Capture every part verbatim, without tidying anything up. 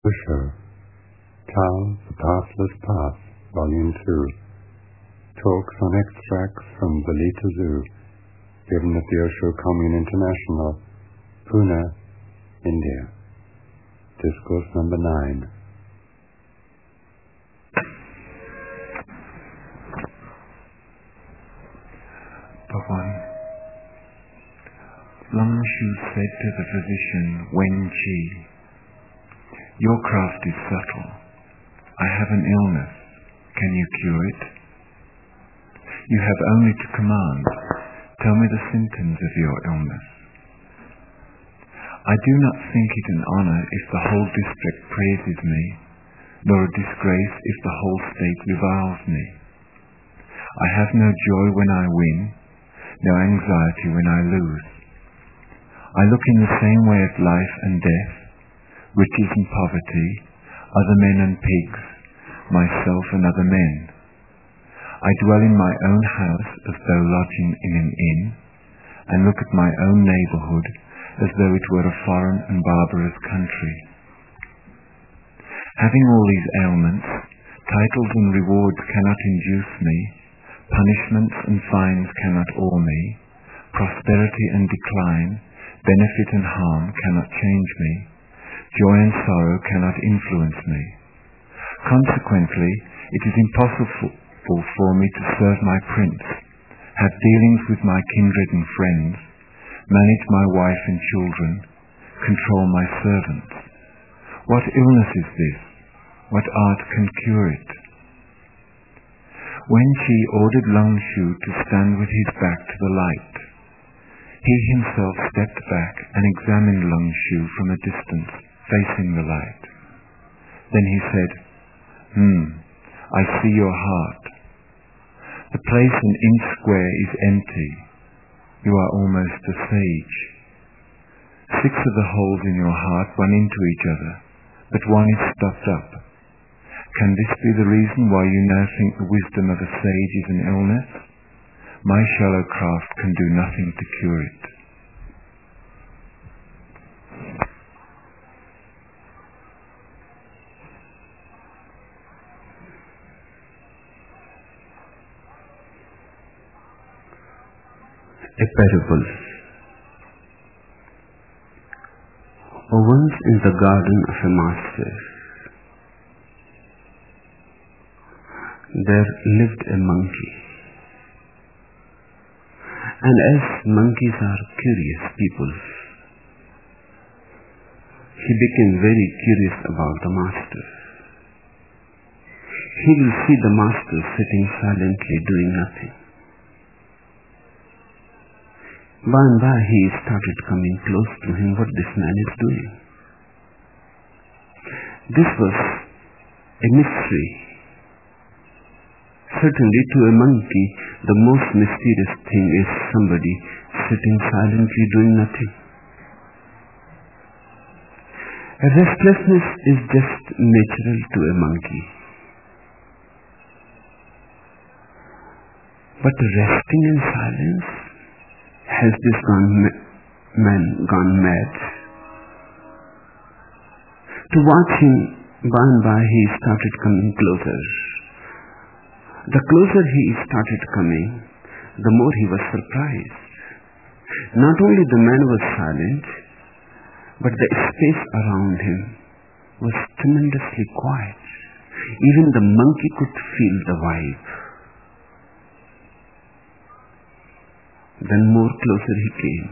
Osho, Tao, The Pathless Path, Volume two. Talks on extracts from the Lita Zoo, given at the Osho Commune International, Pune, India. Discourse number nine. Bhagavan, Lang Shu said to the physician Wen Qi, "Your craft is subtle. I have an illness. Can you cure it? You have only to command. Tell me the symptoms of your illness. I do not think it an honor if the whole district praises me, nor a disgrace if the whole state reviles me. I have no joy when I win, no anxiety when I lose. I look in the same way at life and death, riches and poverty, other men and pigs, myself and other men. I dwell in my own house as though lodging in an inn, and look at my own neighborhood as though it were a foreign and barbarous country. Having all these ailments, titles and rewards cannot induce me, punishments and fines cannot awe me, prosperity and decline, benefit and harm cannot change me, joy and sorrow cannot influence me. Consequently, it is impossible for me to serve my prince, have dealings with my kindred and friends, manage my wife and children, control my servants. What illness is this? What art can cure it?" Wen Qi ordered Lang Shu to stand with his back to the light. He himself stepped back and examined Lang Shu from a distance, facing the light. Then he said, Hmm, I see your heart. The place an inch square is empty. You are almost a sage. Six of the holes in your heart run into each other, but one is stopped up. Can this be the reason why you now think the wisdom of a sage is an illness? My shallow craft can do nothing to cure it. A parable. Once in the garden of a master, there lived a monkey. And as monkeys are curious people, he became very curious about the master. He will see the master sitting silently doing nothing. By and by he started coming close to him, what this man is doing. This was a mystery. Certainly to a monkey, the most mysterious thing is somebody sitting silently doing nothing. A restlessness is just natural to a monkey. But resting in silence, has this gone ma- man gone mad? To watch him, by and by he started coming closer. The closer he started coming, the more he was surprised. Not only the man was silent, but the space around him was tremendously quiet. Even the monkey could feel the vibe. Then more closer he came.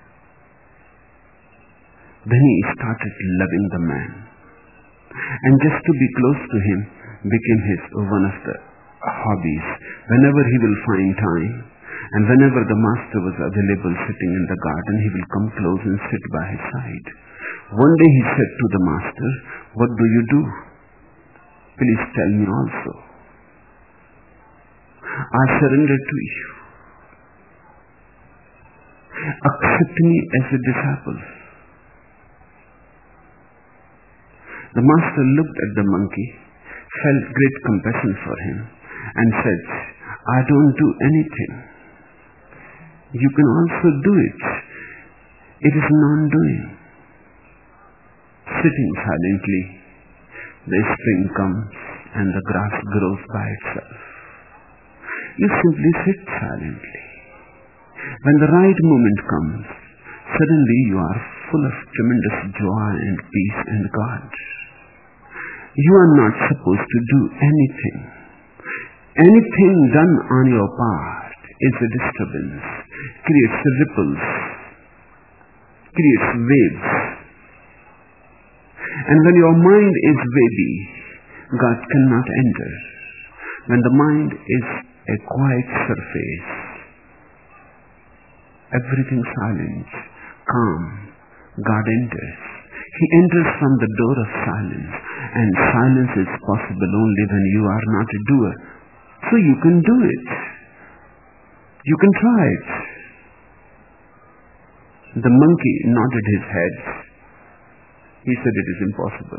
Then he started loving the man. And just to be close to him became his one of the hobbies. Whenever he will find time, and whenever the master was available sitting in the garden, he will come close and sit by his side. One day he said to the master, "What do you do? Please tell me also. I surrender to you. Accept me as a disciple." The master looked at the monkey, felt great compassion for him, and said, "I don't do anything. You can also do it. It is non-doing. Sitting silently the spring comes and the grass grows by itself. You simply sit silently. When the right moment comes, suddenly you are full of tremendous joy and peace and God. You are not supposed to do anything. Anything done on your part is a disturbance, creates ripples, creates waves. And when your mind is wavy, God cannot enter. When the mind is a quiet surface, everything silent, calm, God enters. He enters from the door of silence, and silence is possible only when you are not a doer. So you can do it. You can try it. The monkey nodded his head. He said it is impossible.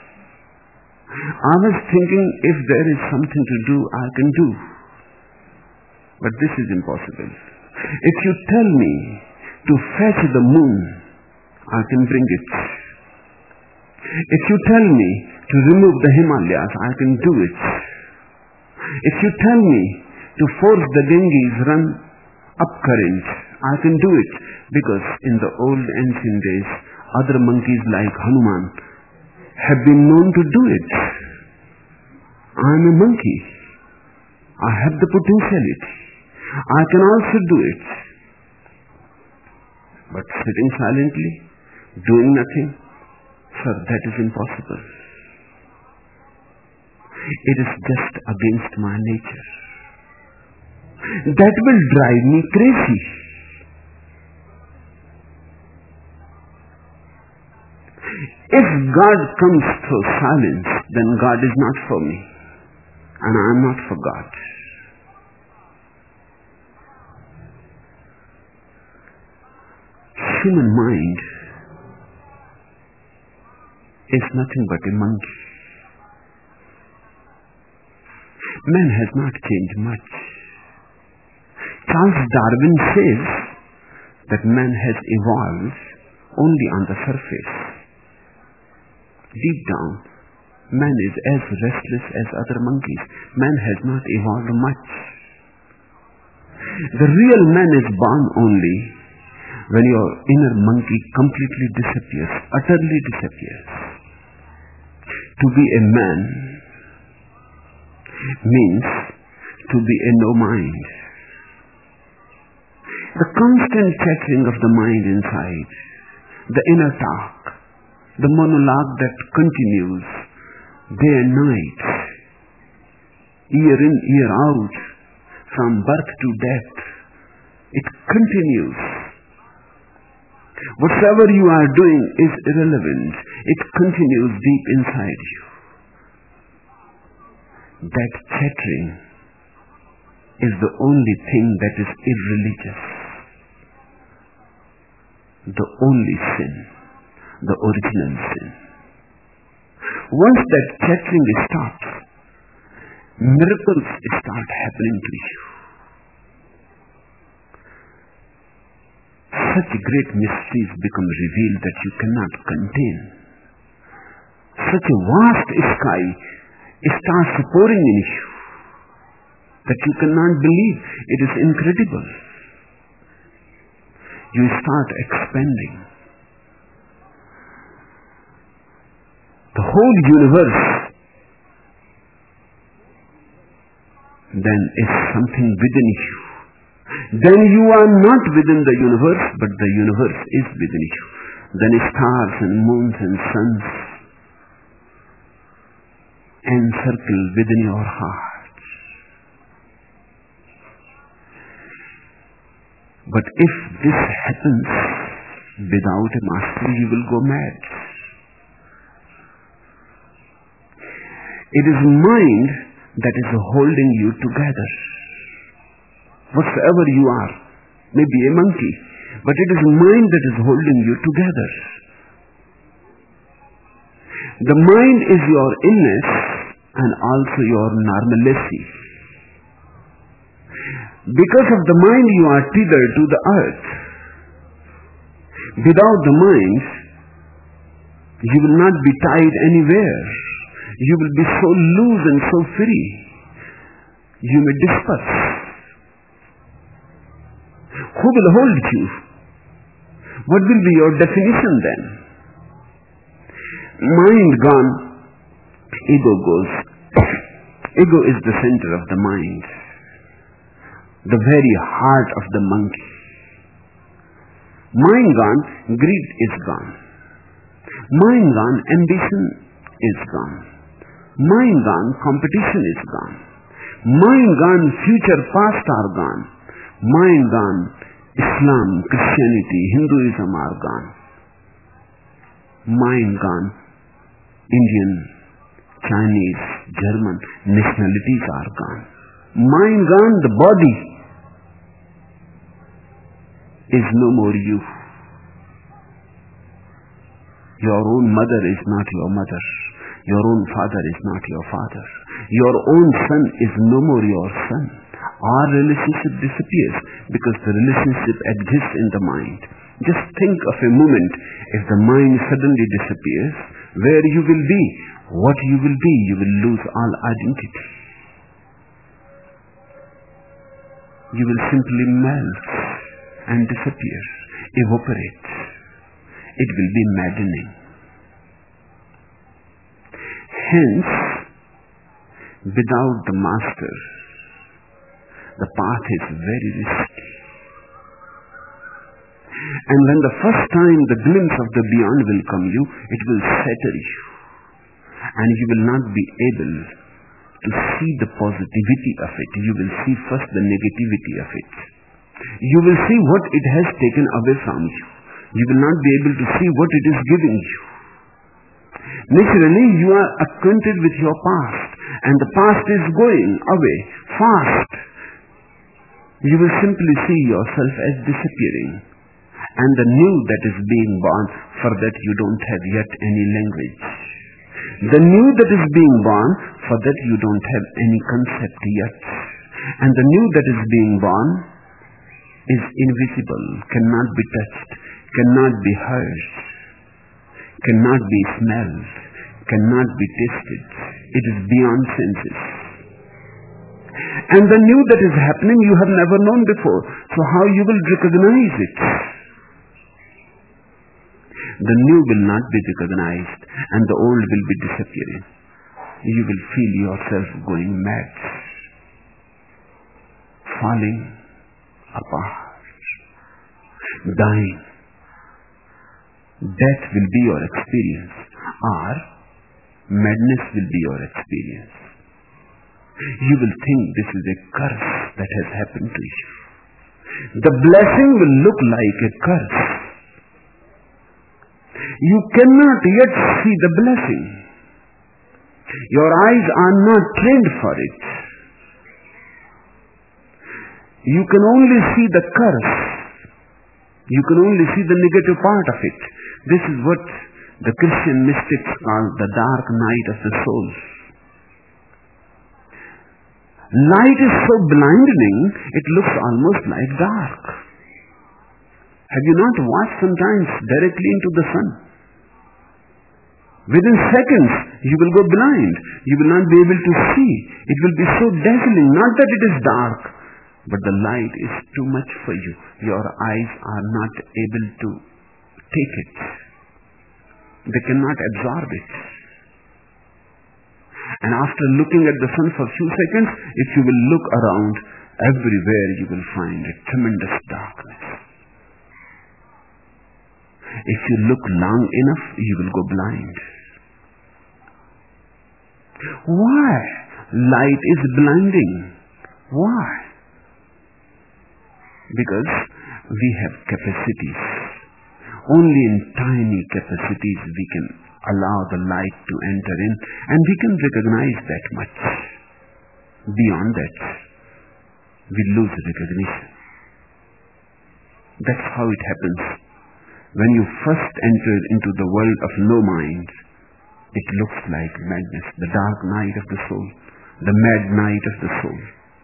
I was thinking if there is something to do, I can do. But this is impossible. If you tell me to fetch the moon, I can bring it. If you tell me to remove the Himalayas, I can do it. If you tell me to force the Ganges run up current, I can do it. Because in the old ancient days, other monkeys like Hanuman have been known to do it. I am a monkey. I have the potentiality. I can also do it. But sitting silently, doing nothing, sir, that is impossible. It is just against my nature. That will drive me crazy. If God comes through silence, then God is not for me, and I am not for God. Human mind is nothing but a monkey. Man has not changed much. Charles Darwin says that man has evolved only on the surface. Deep down, man is as restless as other monkeys. Man has not evolved much. The real man is born only when your inner monkey completely disappears, utterly disappears. To be a man means to be a no mind. The constant chattering of the mind inside, the inner talk, the monologue that continues day and night, year in, year out, from birth to death, it continues. Whatever you are doing is irrelevant. It continues deep inside you. That chattering is the only thing that is irreligious. The only sin, the original sin. Once that chattering stops, miracles start happening to you. Such great mysteries become revealed that you cannot contain. Such a vast sky starts pouring in you that you cannot believe. It is incredible. You start expanding. The whole universe then is something within you. Then you are not within the universe, but the universe is within you. Then stars and moons and suns encircle within your heart. But if this happens without a master, you will go mad. It is mind that is holding you together. Whatsoever you are, maybe a monkey, but it is mind that is holding you together. The mind is your illness and also your normalcy. Because of the mind you are tethered to the earth. Without the mind, you will not be tied anywhere. You will be so loose and so free. You may disperse. Who will hold you? What will be your definition then? Mind gone, ego goes. Ego is the center of the mind, the very heart of the monkey. Mind gone, greed is gone. Mind gone, ambition is gone. Mind gone, competition is gone. Mind gone, future, past are gone. Mind gone, Islam, Christianity, Hinduism are gone. Mind gone, Indian, Chinese, German nationalities are gone. Mind gone, the body is no more you. Your own mother is not your mother. Your own father is not your father. Your own son is no more your son. Our relationship disappears because the relationship exists in the mind. Just think of a moment if the mind suddenly disappears, where you will be, what you will be, you will lose all identity. You will simply melt and disappear, evaporate. It will be maddening. Hence, without the master, the path is very risky. And when the first time the glimpse of the beyond will come you, it will shatter you. And you will not be able to see the positivity of it. You will see first the negativity of it. You will see what it has taken away from you. You will not be able to see what it is giving you. Naturally, you are acquainted with your past, and the past is going away fast. You will simply see yourself as disappearing, and the new that is being born, for that you don't have yet any language. The new that is being born, for that you don't have any concept yet. And the new that is being born is invisible, cannot be touched, cannot be heard, cannot be smelled, cannot be tasted. It is beyond senses. And the new that is happening you have never known before. So how you will recognize it? The new will not be recognized and the old will be disappearing. You will feel yourself going mad, falling apart, dying. Death will be your experience, or madness will be your experience. You will think this is a curse that has happened to you. The blessing will look like a curse. You cannot yet see the blessing. Your eyes are not trained for it. You can only see the curse. You can only see the negative part of it. This is what the Christian mystics call the dark night of the soul. Light is so blinding, it looks almost like dark. Have you not watched sometimes directly into the sun? Within seconds, you will go blind. You will not be able to see. It will be so dazzling. Not that it is dark, but the light is too much for you. Your eyes are not able to take it. They cannot absorb it. And after looking at the sun for a few seconds, if you will look around, everywhere you will find a tremendous darkness. If you look long enough, you will go blind. Why? Light is blinding. Why? Because we have capacities. Only in tiny capacities we can allow the light to enter in, and we can recognize that much. Beyond that, we lose recognition. That's how it happens. When you first enter into the world of no mind, it looks like madness, the dark night of the soul, the mad night of the soul.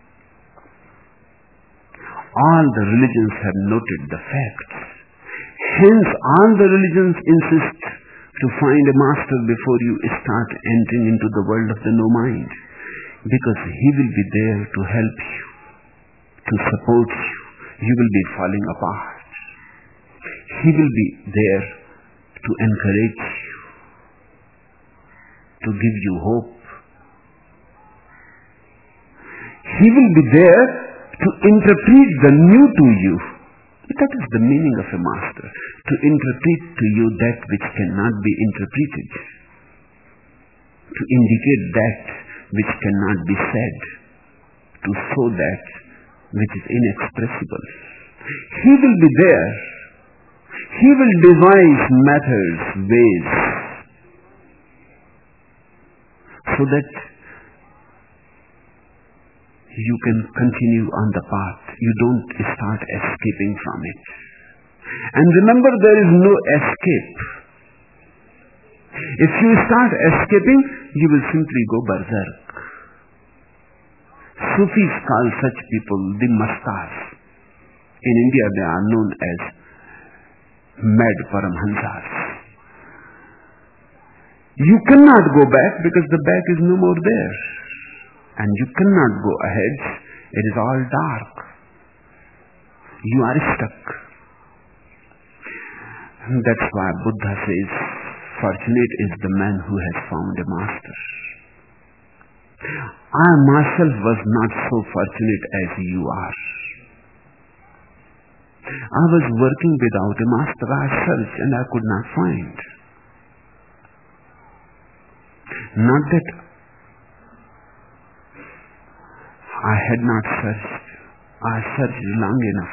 All the religions have noted the facts. Hence, all the religions insist to find a master before you start entering into the world of the no mind. Because he will be there to help you, to support you. You will be falling apart. He will be there to encourage you, to give you hope. He will be there to interpret the new to you. That is the meaning of a master, to interpret to you that which cannot be interpreted, to indicate that which cannot be said, to show that which is inexpressible. He will be there. He will devise methods, ways, so that you can continue on the path. You don't start escaping from it. And remember, there is no escape. If you start escaping, you will simply go berserk. Sufis call such people the mastas. In India, they are known as mad Paramhansas. You cannot go back because the back is no more there. And you cannot go ahead. It is all dark. You are stuck. And that's why Buddha says, fortunate is the man who has found a master. I myself was not so fortunate as you are. I was working without a master. I searched and I could not find. Not that I had not searched. I searched long enough.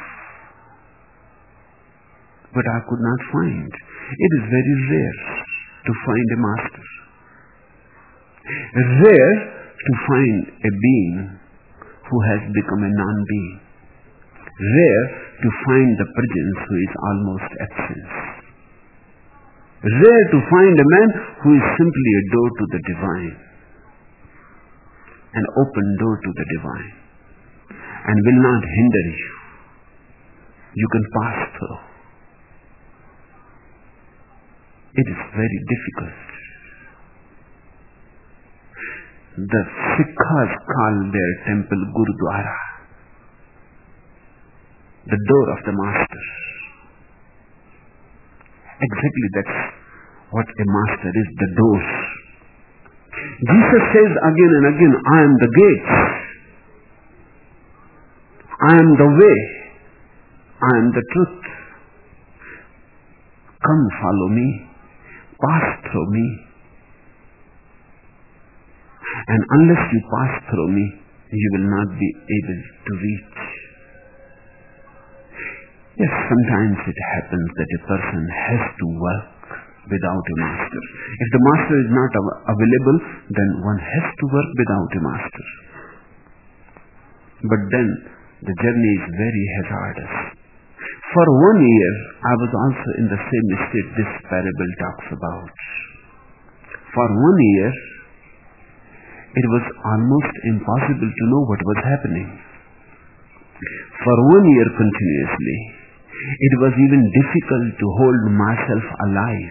But I could not find. It is very rare to find a master. Rare to find a being who has become a non-being. Rare to find the presence who is almost absent. Rare to find a man who is simply a door to the divine. An open door to the divine. And will not hinder you. You can pass through. It is very difficult. The Sikhs call their temple Gurudwara, the door of the master. Exactly that's what a master is, the door. Jesus says again and again, I am the gate. I am the way. I am the truth. Come follow me. Pass through me. And unless you pass through me, you will not be able to reach. Yes, sometimes it happens that a person has to work without a master. If the master is not av- available, then one has to work without a master. But then the journey is very hazardous. For one year, I was also in the same state this parable talks about. For one year, it was almost impossible to know what was happening. For one year continuously, it was even difficult to hold myself alive.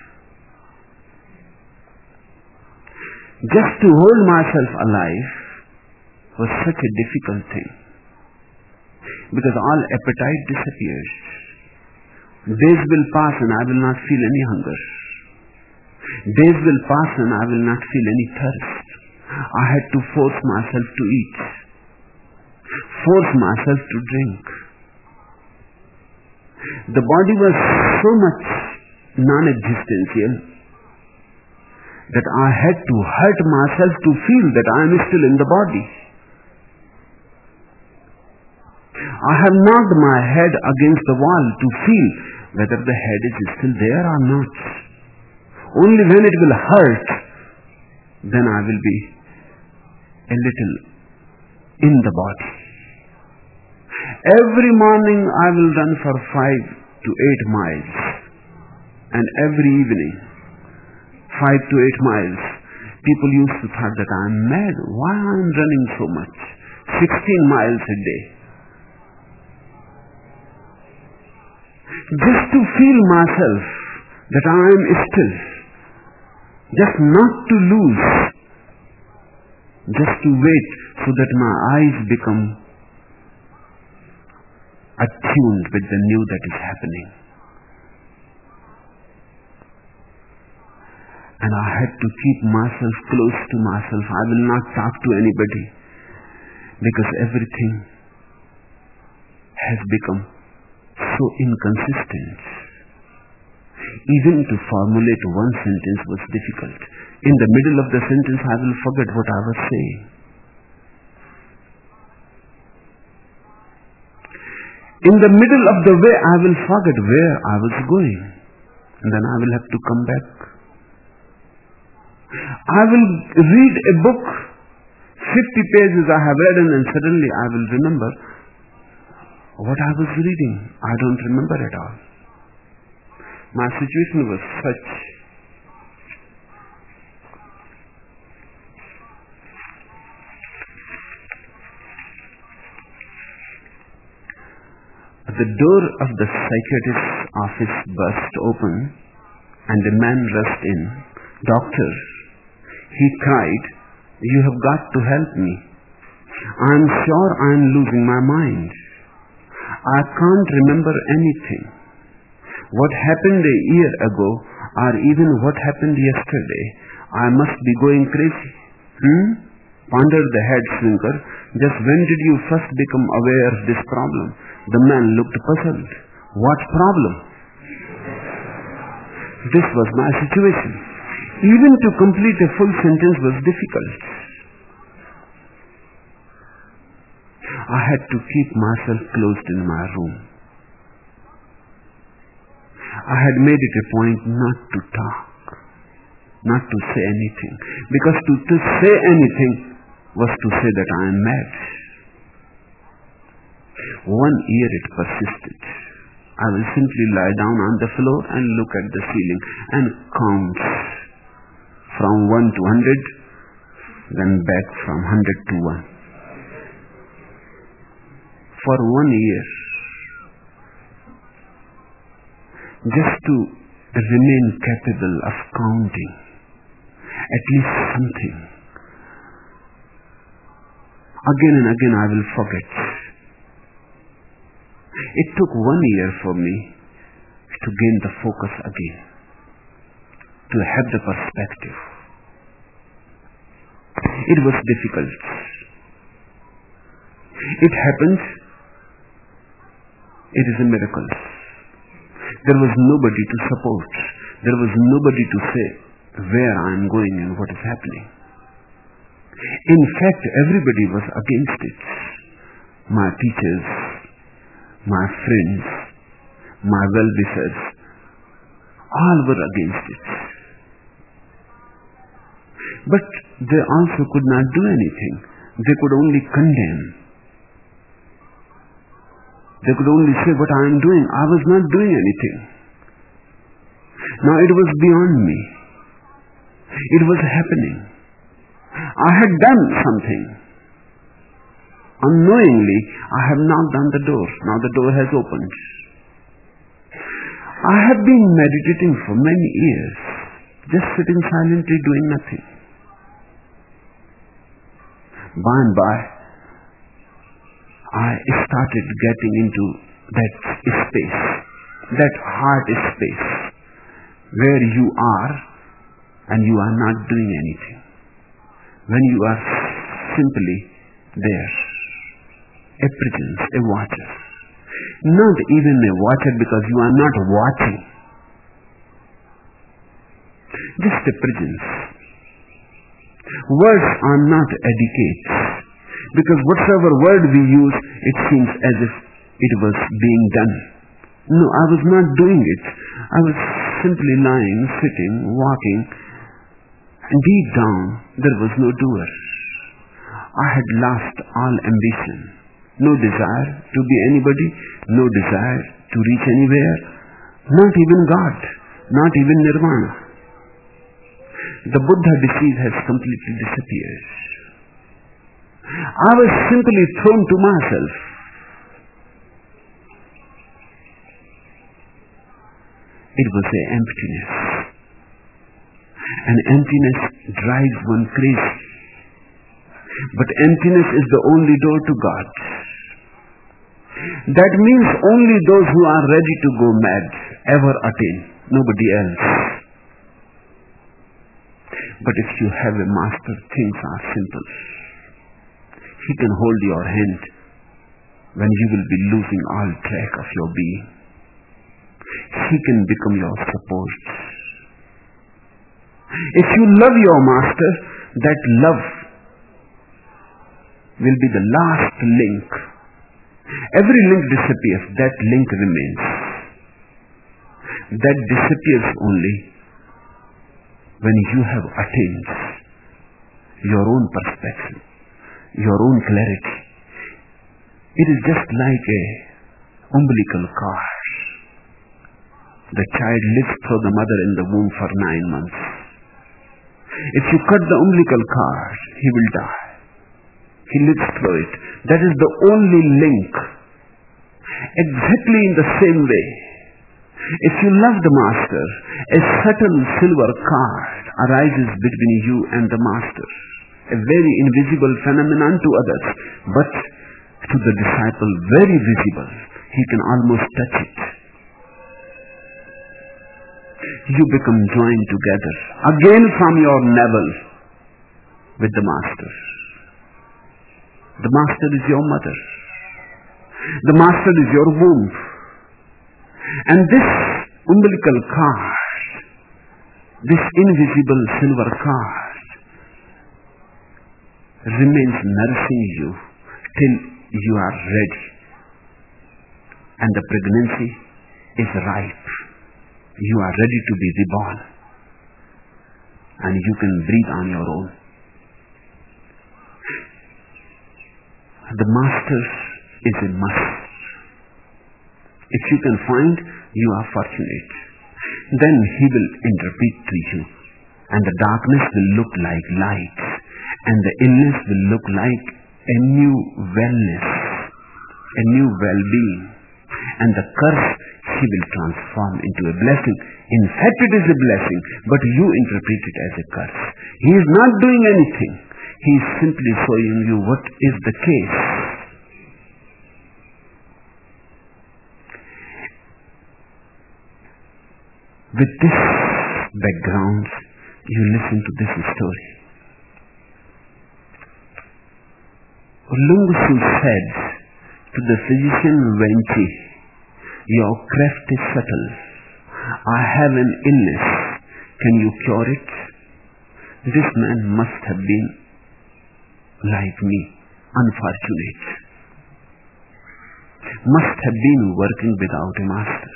Just to hold myself alive was such a difficult thing. Because all appetite disappears. Days will pass and I will not feel any hunger. Days will pass and I will not feel any thirst. I had to force myself to eat. Force myself to drink. The body was so much non-existential that I had to hurt myself to feel that I am still in the body. I have knocked my head against the wall to feel whether the head is still there or not. Only when it will hurt, then I will be a little in the body. Every morning I will run for five to eight miles. And every evening, five to eight miles. People used to think that I am mad. Why I am running so much? sixteen miles a day. Just to feel myself that I am still. just not to lose, just to wait so that my eyes become attuned with the new that is happening. And I had to keep myself close to myself. I will not talk to anybody because everything has become so inconsistent. Even to formulate one sentence was difficult. In the middle of the sentence, I will forget what I was saying. In the middle of the way, I will forget where I was going. And then I will have to come back. I will read a book, fifty pages I have read, and suddenly I will remember what I was reading. I don't remember at all. My situation was such. The door of the psychiatrist's office burst open and a man rushed in. "Doctor," he cried, "you have got to help me. I am sure I am losing my mind. I can't remember anything. What happened a year ago or even what happened yesterday. I must be going crazy." Hmm? Pondered the head shrinker. "Just when did you first become aware of this problem?" The man looked puzzled. "What problem?" This was my situation. Even to complete a full sentence was difficult. I had to keep myself closed in my room. I had made it a point not to talk, not to say anything, because to, to say anything was to say that I am mad. One year it persisted. I will simply lie down on the floor and look at the ceiling and count from one to hundred, then back from hundred to one. For one year, just to remain capable of counting at least something. Again and again I will forget. It took one year for me to gain the focus again, to have the perspective. It was difficult. It happened. It is a miracle. There was nobody to support. There was nobody to say where I am going and what is happening. In fact, everybody was against it. My teachers, my friends, my well-wishers, all were against it. But they also could not do anything. They could only condemn. They could only say what I am doing. I was not doing anything. Now it was beyond me. It was happening. I had done something. Unknowingly, I have knocked on the door. Now the door has opened. I have been meditating for many years, just sitting silently doing nothing. By and by, I started getting into that space, that heart space, where you are and you are not doing anything. When you are simply there, a presence, a watcher. Not even a watcher because you are not watching. Just a presence. Words are not etiquette. Because whatever word we use, it seems as if it was being done. No, I was not doing it. I was simply lying, sitting, walking. And deep down, there was no doer. I had lost all ambition. No desire to be anybody. No desire to reach anywhere. Not even God. Not even Nirvana. The Buddha disease has completely disappeared. I was simply thrown to myself. It was an emptiness. and emptiness drives one crazy. But emptiness is the only door to God. That means only those who are ready to go mad ever attain, nobody else. But if you have a master, things are simple. He can hold your hand when you will be losing all track of your being. He can become your support. If you love your master, that love will be the last link. Every link disappears, that link remains. That disappears only when you have attained your own perspective, your own clarity. It is just like a umbilical cord. The child lives through the mother in the womb for nine months. If you cut the umbilical cord, he will die. He lives through it. That is the only link. Exactly in the same way, if you love the master, a subtle silver cord arises between you and the master. A very invisible phenomenon to others, but to the disciple very visible. He can almost touch it. You become joined together again from your navel with the master. The master is your mother. The master is your womb. And this umbilical cord, this invisible silver cord, remains nourishing you till you are ready. And the pregnancy is ripe. You are ready to be reborn. And you can breathe on your own. The master is a must. If you can find, you are fortunate. Then he will interpret to you. And the darkness will look like light. And the illness will look like a new wellness, a new well-being. And the curse he will transform into a blessing. In fact, it is a blessing, but you interpret it as a curse. He is not doing anything. He is simply showing you what is the case. With this background, you listen to this story. Lung Shu said to the physician Wenqi, "Your craft is subtle. I have an illness. Can you cure it?" This man must have been like me, unfortunate. Must have been working without a master.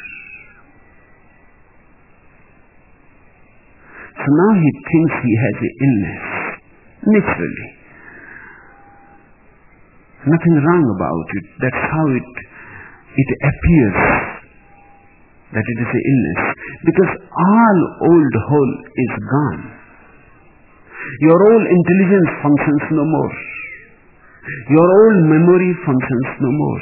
So now he thinks he has an illness. Naturally. Nothing wrong about it. That's how it, it appears that it is an illness. Because all old whole is gone. Your old intelligence functions no more. Your old memory functions no more.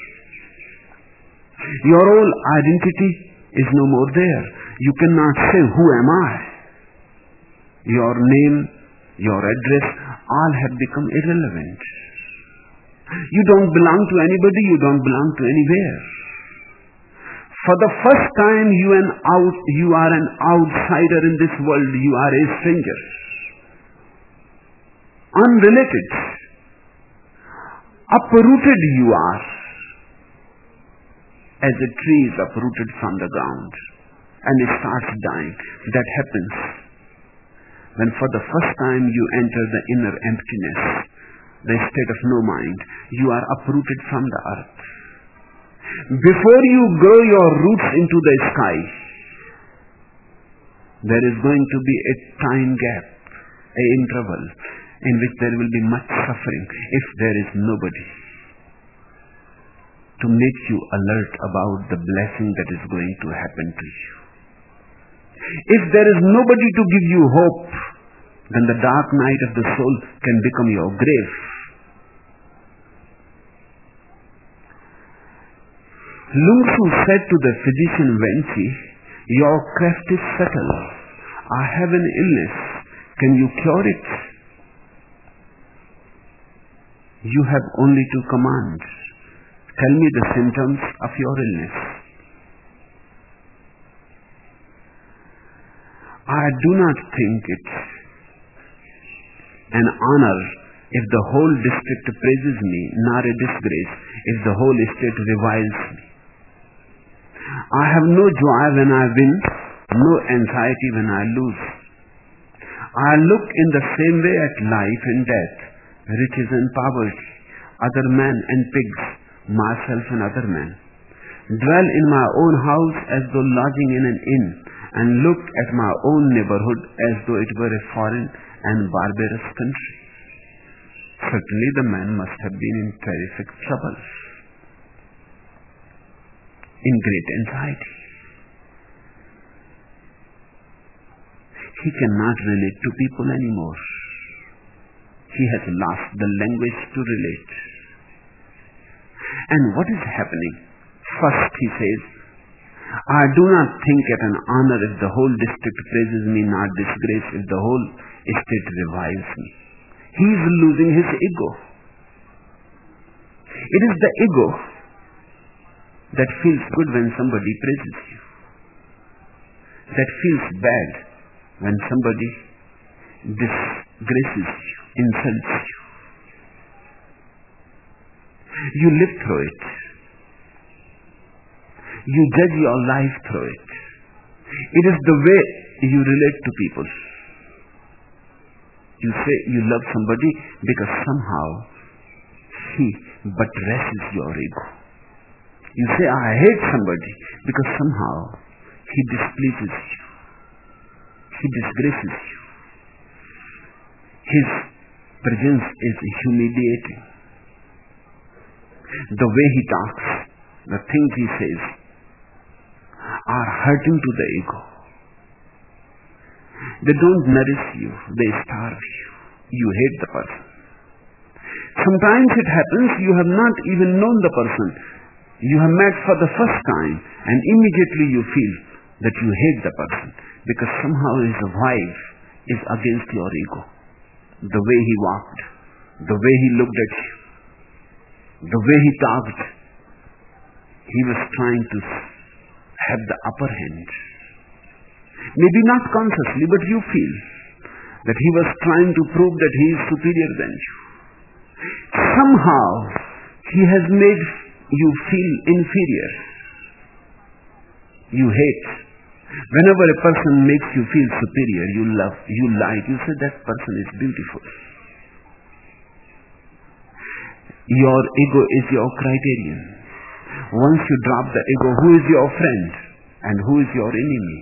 Your old identity is no more there. You cannot say, "Who am I?" Your name, your address, all have become irrelevant. You don't belong to anybody, you don't belong to anywhere. For the first time you, an out, you are an outsider in this world, you are a stranger. Unrelated. Uprooted you are. As a tree is uprooted from the ground and it starts dying. That happens when for the first time you enter the inner emptiness, the state of no mind. You are uprooted from the earth. Before you grow your roots into the sky, there is going to be a time gap, an interval, in which there will be much suffering if there is nobody to make you alert about the blessing that is going to happen to you. If there is nobody to give you hope, then the dark night of the soul can become your grave. Lung Shu said to the physician Wenqi, "Your craft is subtle. I have an illness. Can you cure it? You have only to command. Tell me the symptoms of your illness. I do not think it an honor if the whole district praises me, nor a disgrace if the whole state reviles me. I have no joy when I win, no anxiety when I lose. I look in the same way at life and death, riches and poverty, other men and pigs, myself and other men. Dwell in my own house as though lodging in an inn, and look at my own neighborhood as though it were a foreign and barbarous country. Certainly the man must have been in terrific trouble, in great anxiety. He cannot relate to people anymore. He has lost the language to relate. And what is happening? First he says, I do not think it an honor if the whole district praises me, nor disgrace if the whole state reviles me. He is losing his ego. It is the ego that feels good when somebody praises you, that feels bad when somebody disgraces you, insults you. You live through it. You judge your life through it. It is the way you relate to people. You say you love somebody because somehow he buttresses your ego. You say I hate somebody because somehow he displeases you. He disgraces you. His presence is humiliating. The way he talks, the things he says are hurting to the ego. They don't nourish you, they starve you. You hate the person. Sometimes it happens you have not even known the person. You have met for the first time and immediately you feel that you hate the person because somehow his vibe is against your ego. The way he walked, the way he looked at you, the way he talked, he was trying to have the upper hand. Maybe not consciously, but you feel that he was trying to prove that he is superior than you. Somehow, he has made you feel inferior. You hate. Whenever a person makes you feel superior, you love, you like, you say that person is beautiful. Your ego is your criterion. Once you drop the ego, who is your friend and who is your enemy?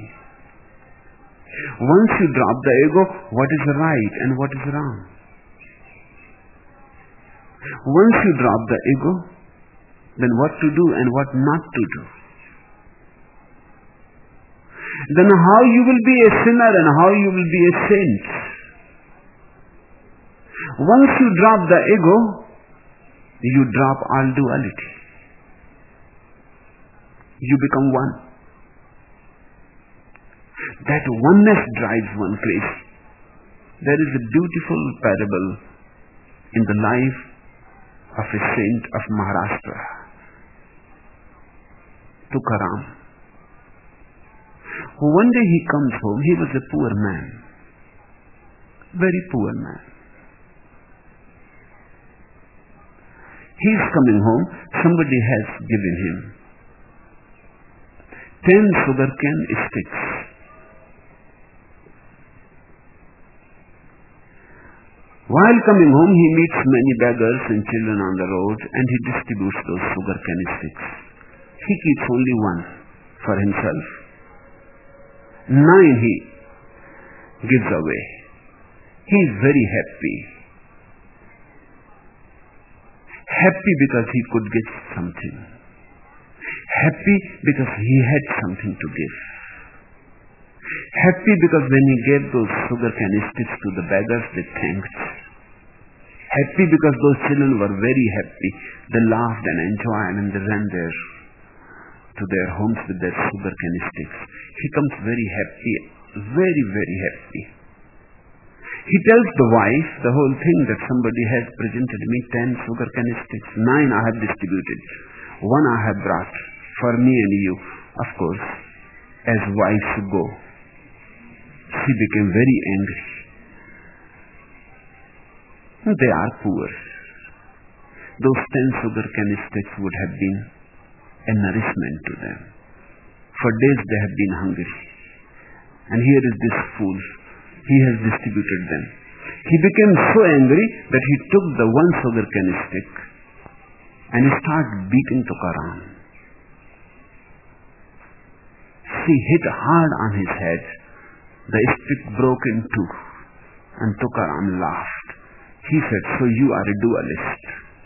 Once you drop the ego, what is right and what is wrong? Once you drop the ego, then what to do and what not to do. Then how you will be a sinner and how you will be a saint. Once you drop the ego, you drop all duality. You become one. That oneness drives one crazy. There is a beautiful parable in the life of a saint of Maharashtra, Tukaram. One day he comes home, he was a poor man, very poor man. He is coming home, somebody has given him ten sugarcane sticks. While coming home, he meets many beggars and children on the road and he distributes those sugarcane sticks. He keeps only one for himself. Nine he gives away. He is very happy. Happy because he could get something. Happy because he had something to give. Happy because when he gave those sugarcane sticks to the beggars, they thanked. Happy because those children were very happy. They laughed and enjoyed and they ran there to their homes with their sugarcane sticks. He comes very happy very, very happy. He tells the wife the whole thing, that somebody has presented me ten sugar canister. Nine I have distributed. One I have brought for me and you. Of course, as wives go, she became very angry. They are poor. Those ten sugar canisters would have been a nourishment to them. For days they have been hungry. And here is this fool. He has distributed them. He became so angry that he took the one sugar cane stick and he started beating Tukaram. She hit hard on his head. The stick broke in two and Tukaram laughed. He said, "So you are a dualist.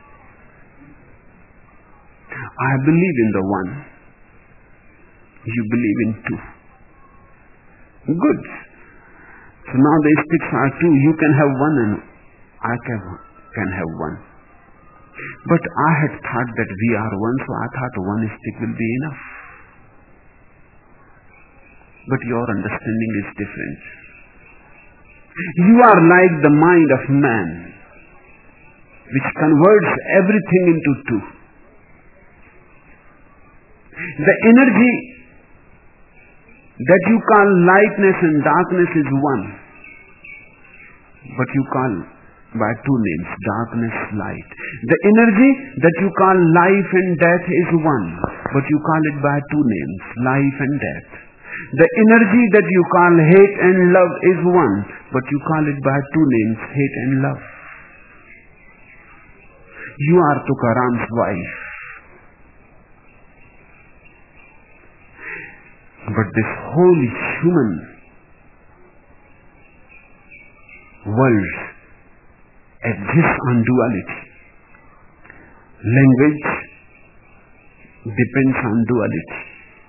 I believe in the one. You believe in two. Good. So now the sticks are two. You can have one and I can, can have one. But I had thought that we are one, so I thought one stick will be enough. But your understanding is different. You are like the mind of man, which converts everything into two. The energy that you call lightness and darkness is one, but you call by two names, darkness, light. The energy that you call life and death is one, but you call it by two names, life and death. The energy that you call hate and love is one, but you call it by two names, hate and love. You are Tukaram's wife. But this whole human world exists on duality. Language depends on duality.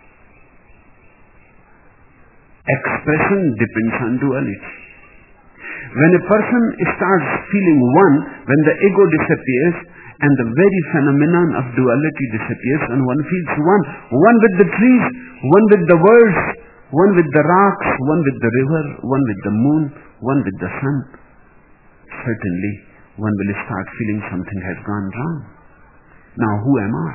Expression depends on duality. When a person starts feeling one, when the ego disappears and the very phenomenon of duality disappears and one feels one, one with the trees, one with the words, one with the rocks, one with the river, one with the moon, one with the sun, certainly one will start feeling something has gone wrong. Now who am I?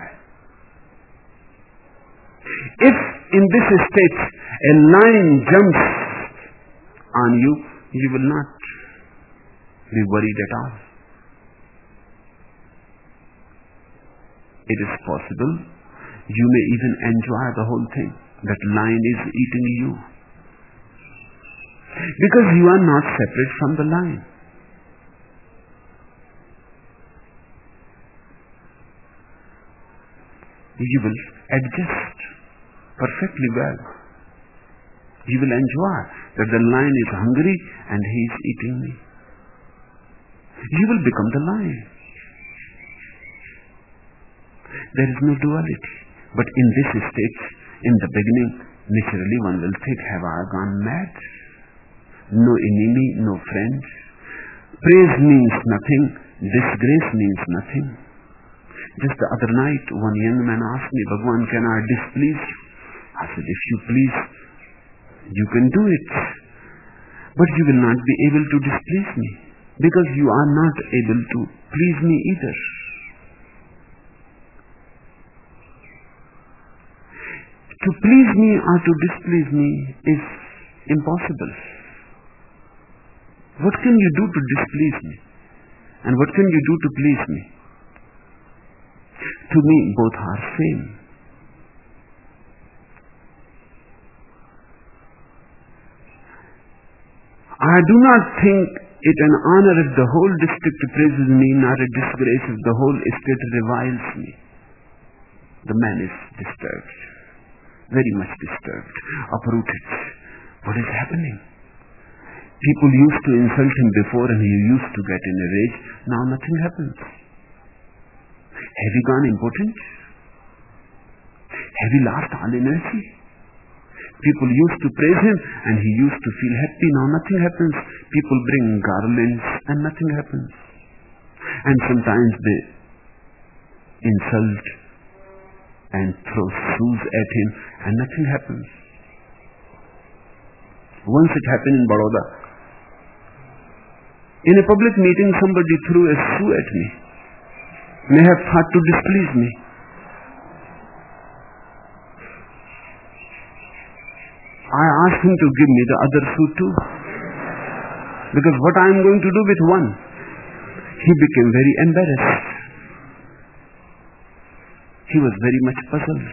If in this state a lion jumps on you, you will not be worried at all. It is possible you may even enjoy the whole thing, that lion is eating you, because you are not separate from the lion. You will adjust perfectly well. You will enjoy that the lion is hungry and he is eating me. You will become the lion. There is no duality. But in this state, in the beginning, naturally one will think, have I gone mad? No enemy, no friend. Praise means nothing. Disgrace means nothing. Just the other night, one young man asked me, Bhagwan, can I displease you? I said, if you please, you can do it. But you will not be able to displease me, because you are not able to please me either. To please me or to displease me is impossible. What can you do to displease me? And what can you do to please me? To me, both are same. I do not think it an honor if the whole district praises me, nor a disgrace if the whole state reviles me. The man is disturbed, very much disturbed, uprooted. What is happening? People used to insult him before and he used to get in a rage. Now nothing happens. Have you gone impotent? Have you lost all energy? People used to praise him and he used to feel happy. Now nothing happens. People bring garlands and nothing happens. And sometimes they insult and throw shoes at him and nothing happens. Once it happened in Baroda. In a public meeting, somebody threw a shoe at me. May have thought to displease me. I asked him to give me the other shoe too. Because what I am going to do with one? He became very embarrassed. He was very much puzzled.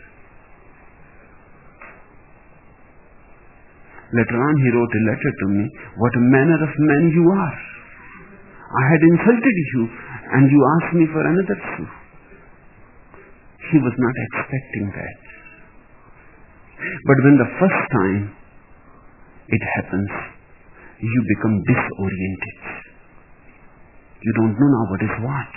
Later on he wrote a letter to me, what manner of man you are. I had insulted you and you asked me for another shoe. He was not expecting that. But when the first time it happens, you become disoriented. You don't know now what is what.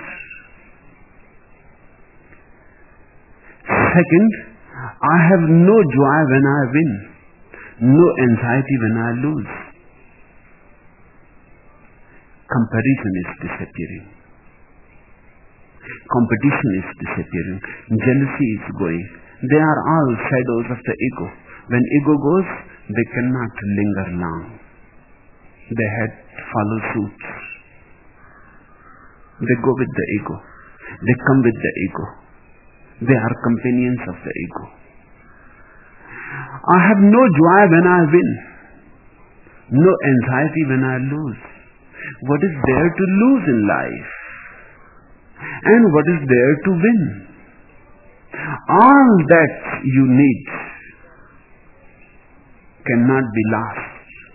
Second, I have no joy when I win. No anxiety when I lose. Comparison is disappearing. Competition is disappearing. Jealousy is going. They are all shadows of the ego. When ego goes, they cannot linger long. They had follow suit. They go with the ego. They come with the ego. They are companions of the ego. I have no joy when I win. No anxiety when I lose. What is there to lose in life? And what is there to win? All that you need cannot be lost.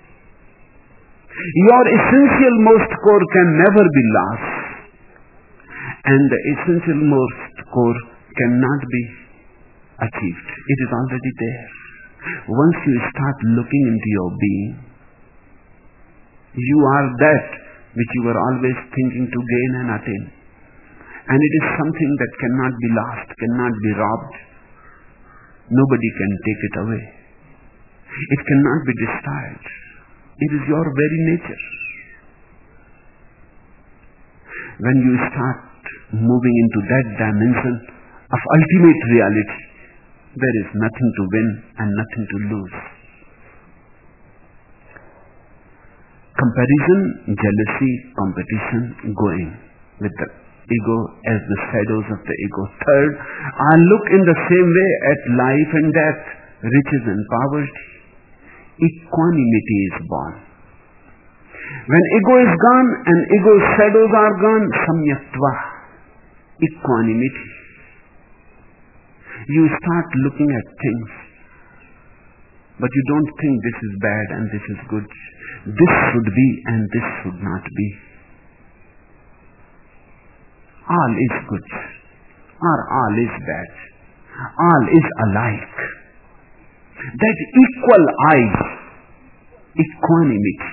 Your essential most core can never be lost. And the essential most core cannot be achieved. It is already there. Once you start looking into your being, you are that which you were always thinking to gain and attain. And it is something that cannot be lost, cannot be robbed. Nobody can take it away. It cannot be destroyed. It is your very nature. When you start moving into that dimension of ultimate reality, there is nothing to win and nothing to lose. Comparison, jealousy, competition going with the ego as the shadows of the ego. Third, I look in the same way at life and death, riches and poverty. Equanimity is born. When ego is gone and ego's shadows are gone, samyaktva, equanimity. You start looking at things, but you don't think this is bad and this is good. This should be and this should not be. All is good or all is bad. All is alike. That equal eye, equanimity.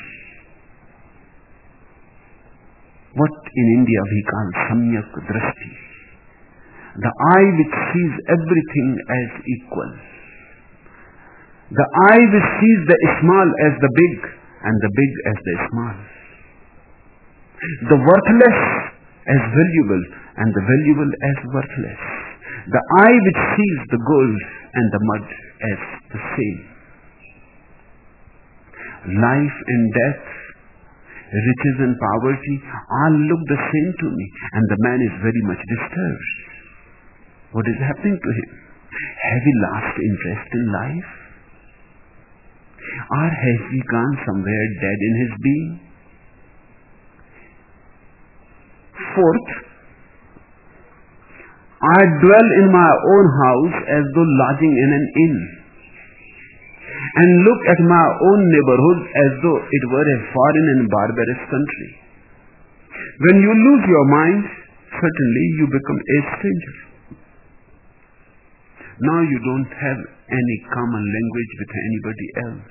What in India we call samyak drashti. The eye which sees everything as equal. The eye which sees the small as the big and the big as the small. The worthless as valuable and the valuable as worthless. The eye which sees the gold and the mud as the same. Life and death, riches and poverty all look the same to me, and the man is very much disturbed. What is happening to him? Have he lost interest in life? Or has he gone somewhere dead in his being? Fourth, I dwell in my own house as though lodging in an inn, and look at my own neighborhood as though it were a foreign and barbarous country. When you lose your mind, certainly you become a stranger. Now you don't have any common language with anybody else.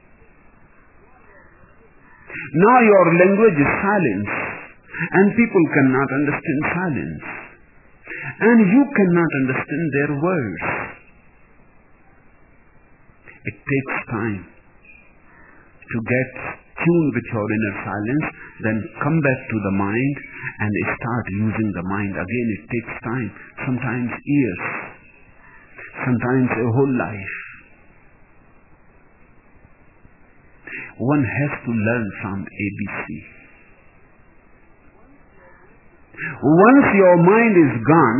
Now your language is silence, and people cannot understand silence. And you cannot understand their words. It takes time to get tuned with your inner silence, then come back to the mind and start using the mind again. It takes time, sometimes years, sometimes a whole life. one has to learn from A B C. Once your mind is gone,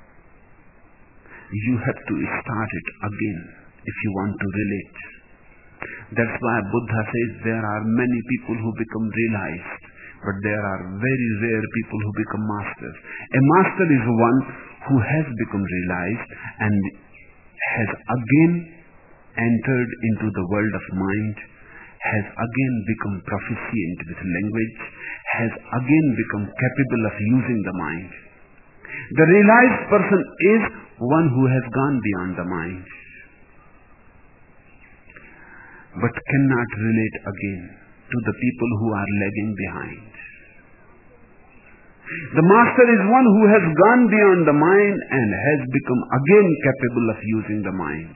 you have to start it again if you want to relate. That's why Buddha says there are many people who become realized, but there are very rare people who become masters. A master is one who has become realized and has again entered into the world of mind, has again become proficient with language, has again become capable of using the mind. The realized person is one who has gone beyond the mind, but cannot relate again to the people who are lagging behind. The master is one who has gone beyond the mind and has become again capable of using the mind.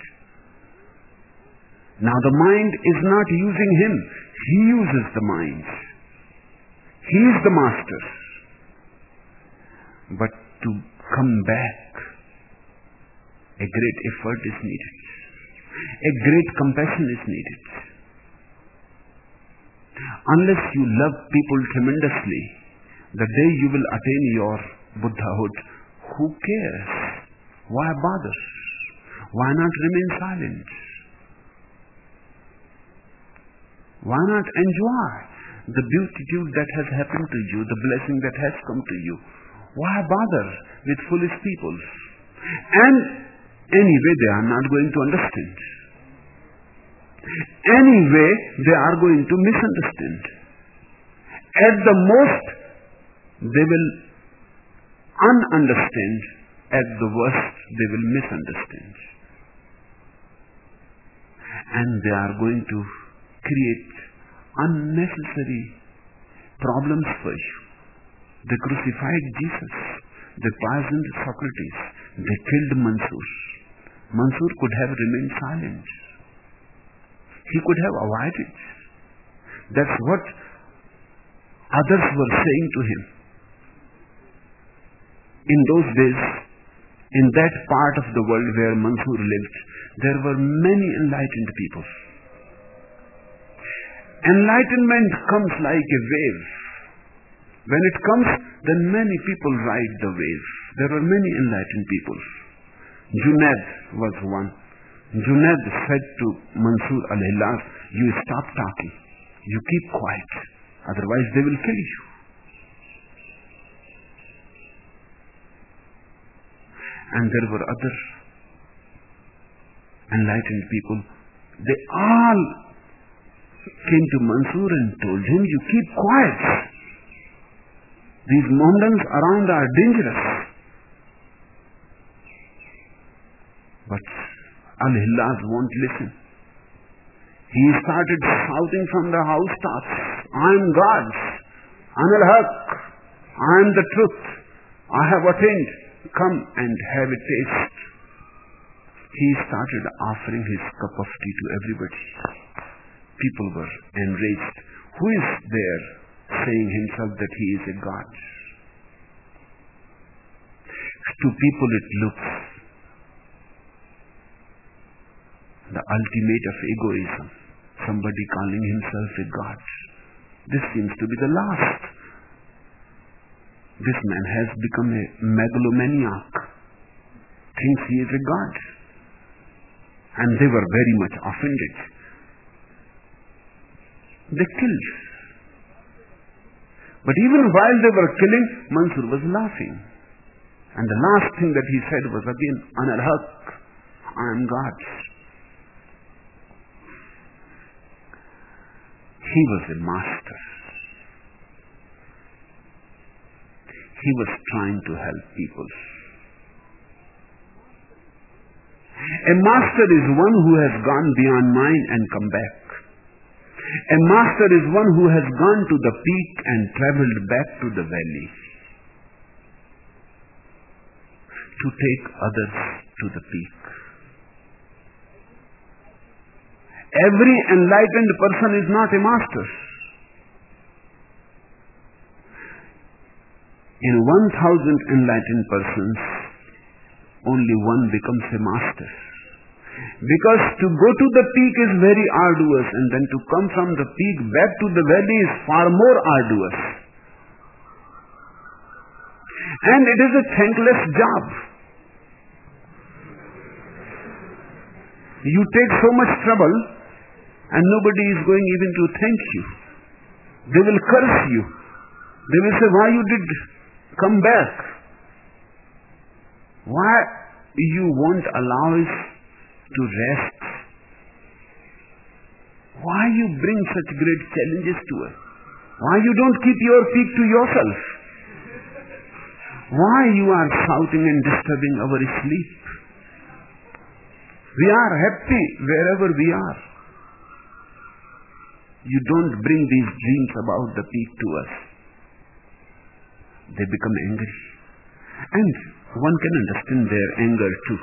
Now the mind is not using him, he uses the mind. He is the master. But to come back, a great effort is needed. A great compassion is needed. Unless you love people tremendously, the day you will attain your Buddhahood, who cares? Why bother? Why not remain silent? Why not enjoy the beatitude that has happened to you, the blessing that has come to you? Why bother with foolish people? And anyway, they are not going to understand. Anyway, they are going to misunderstand. At the most, they will ununderstand. At the worst, they will misunderstand. And they are going to create unnecessary problems for you. They crucified Jesus. They poisoned Socrates. They killed Mansur. Mansur could have remained silent. He could have avoided. That's what others were saying to him. In those days, in that part of the world where Mansur lived, there were many enlightened people. Enlightenment comes like a wave. When it comes, then many people ride the wave. There were many enlightened people. Junaid was one. Junaid said to Mansur al-Hillaj, you stop talking. You keep quiet. Otherwise they will kill you. And there were other enlightened people. They all came to Mansur and told him, you keep quiet. These Mohammedans around are dangerous. But Al-Hillaj won't listen. He started shouting from the housetops, I am God, Ana al-Haq, I am the truth, I have attained, come and have a taste. He started offering his cup of tea to everybody. People were enraged. Who is there saying himself that he is a God? To people it looks the ultimate of egoism. Somebody calling himself a God. This seems to be the last. This man has become a megalomaniac. Thinks he is a God. And they were very much offended. They killed. But even while they were killing, Mansur was laughing. And the last thing that he said was again, Ana al-Haq, I am God. He was a master. He was trying to help people. A master is one who has gone beyond mind and come back. A master is one who has gone to the peak and traveled back to the valley to take others to the peak. Every enlightened person is not a master. In one thousand enlightened persons, only one becomes a master. Because to go to the peak is very arduous, and then to come from the peak back to the valley is far more arduous. And it is a thankless job. You take so much trouble and nobody is going even to thank you. They will curse you. They will say, why you did come back? Why you won't allow us to rest? Why you bring such great challenges to us? Why you don't keep your peak to yourself? Why you are shouting and disturbing our sleep? We are happy wherever we are. You don't bring these dreams about the peak to us. They become angry. And one can understand their anger too.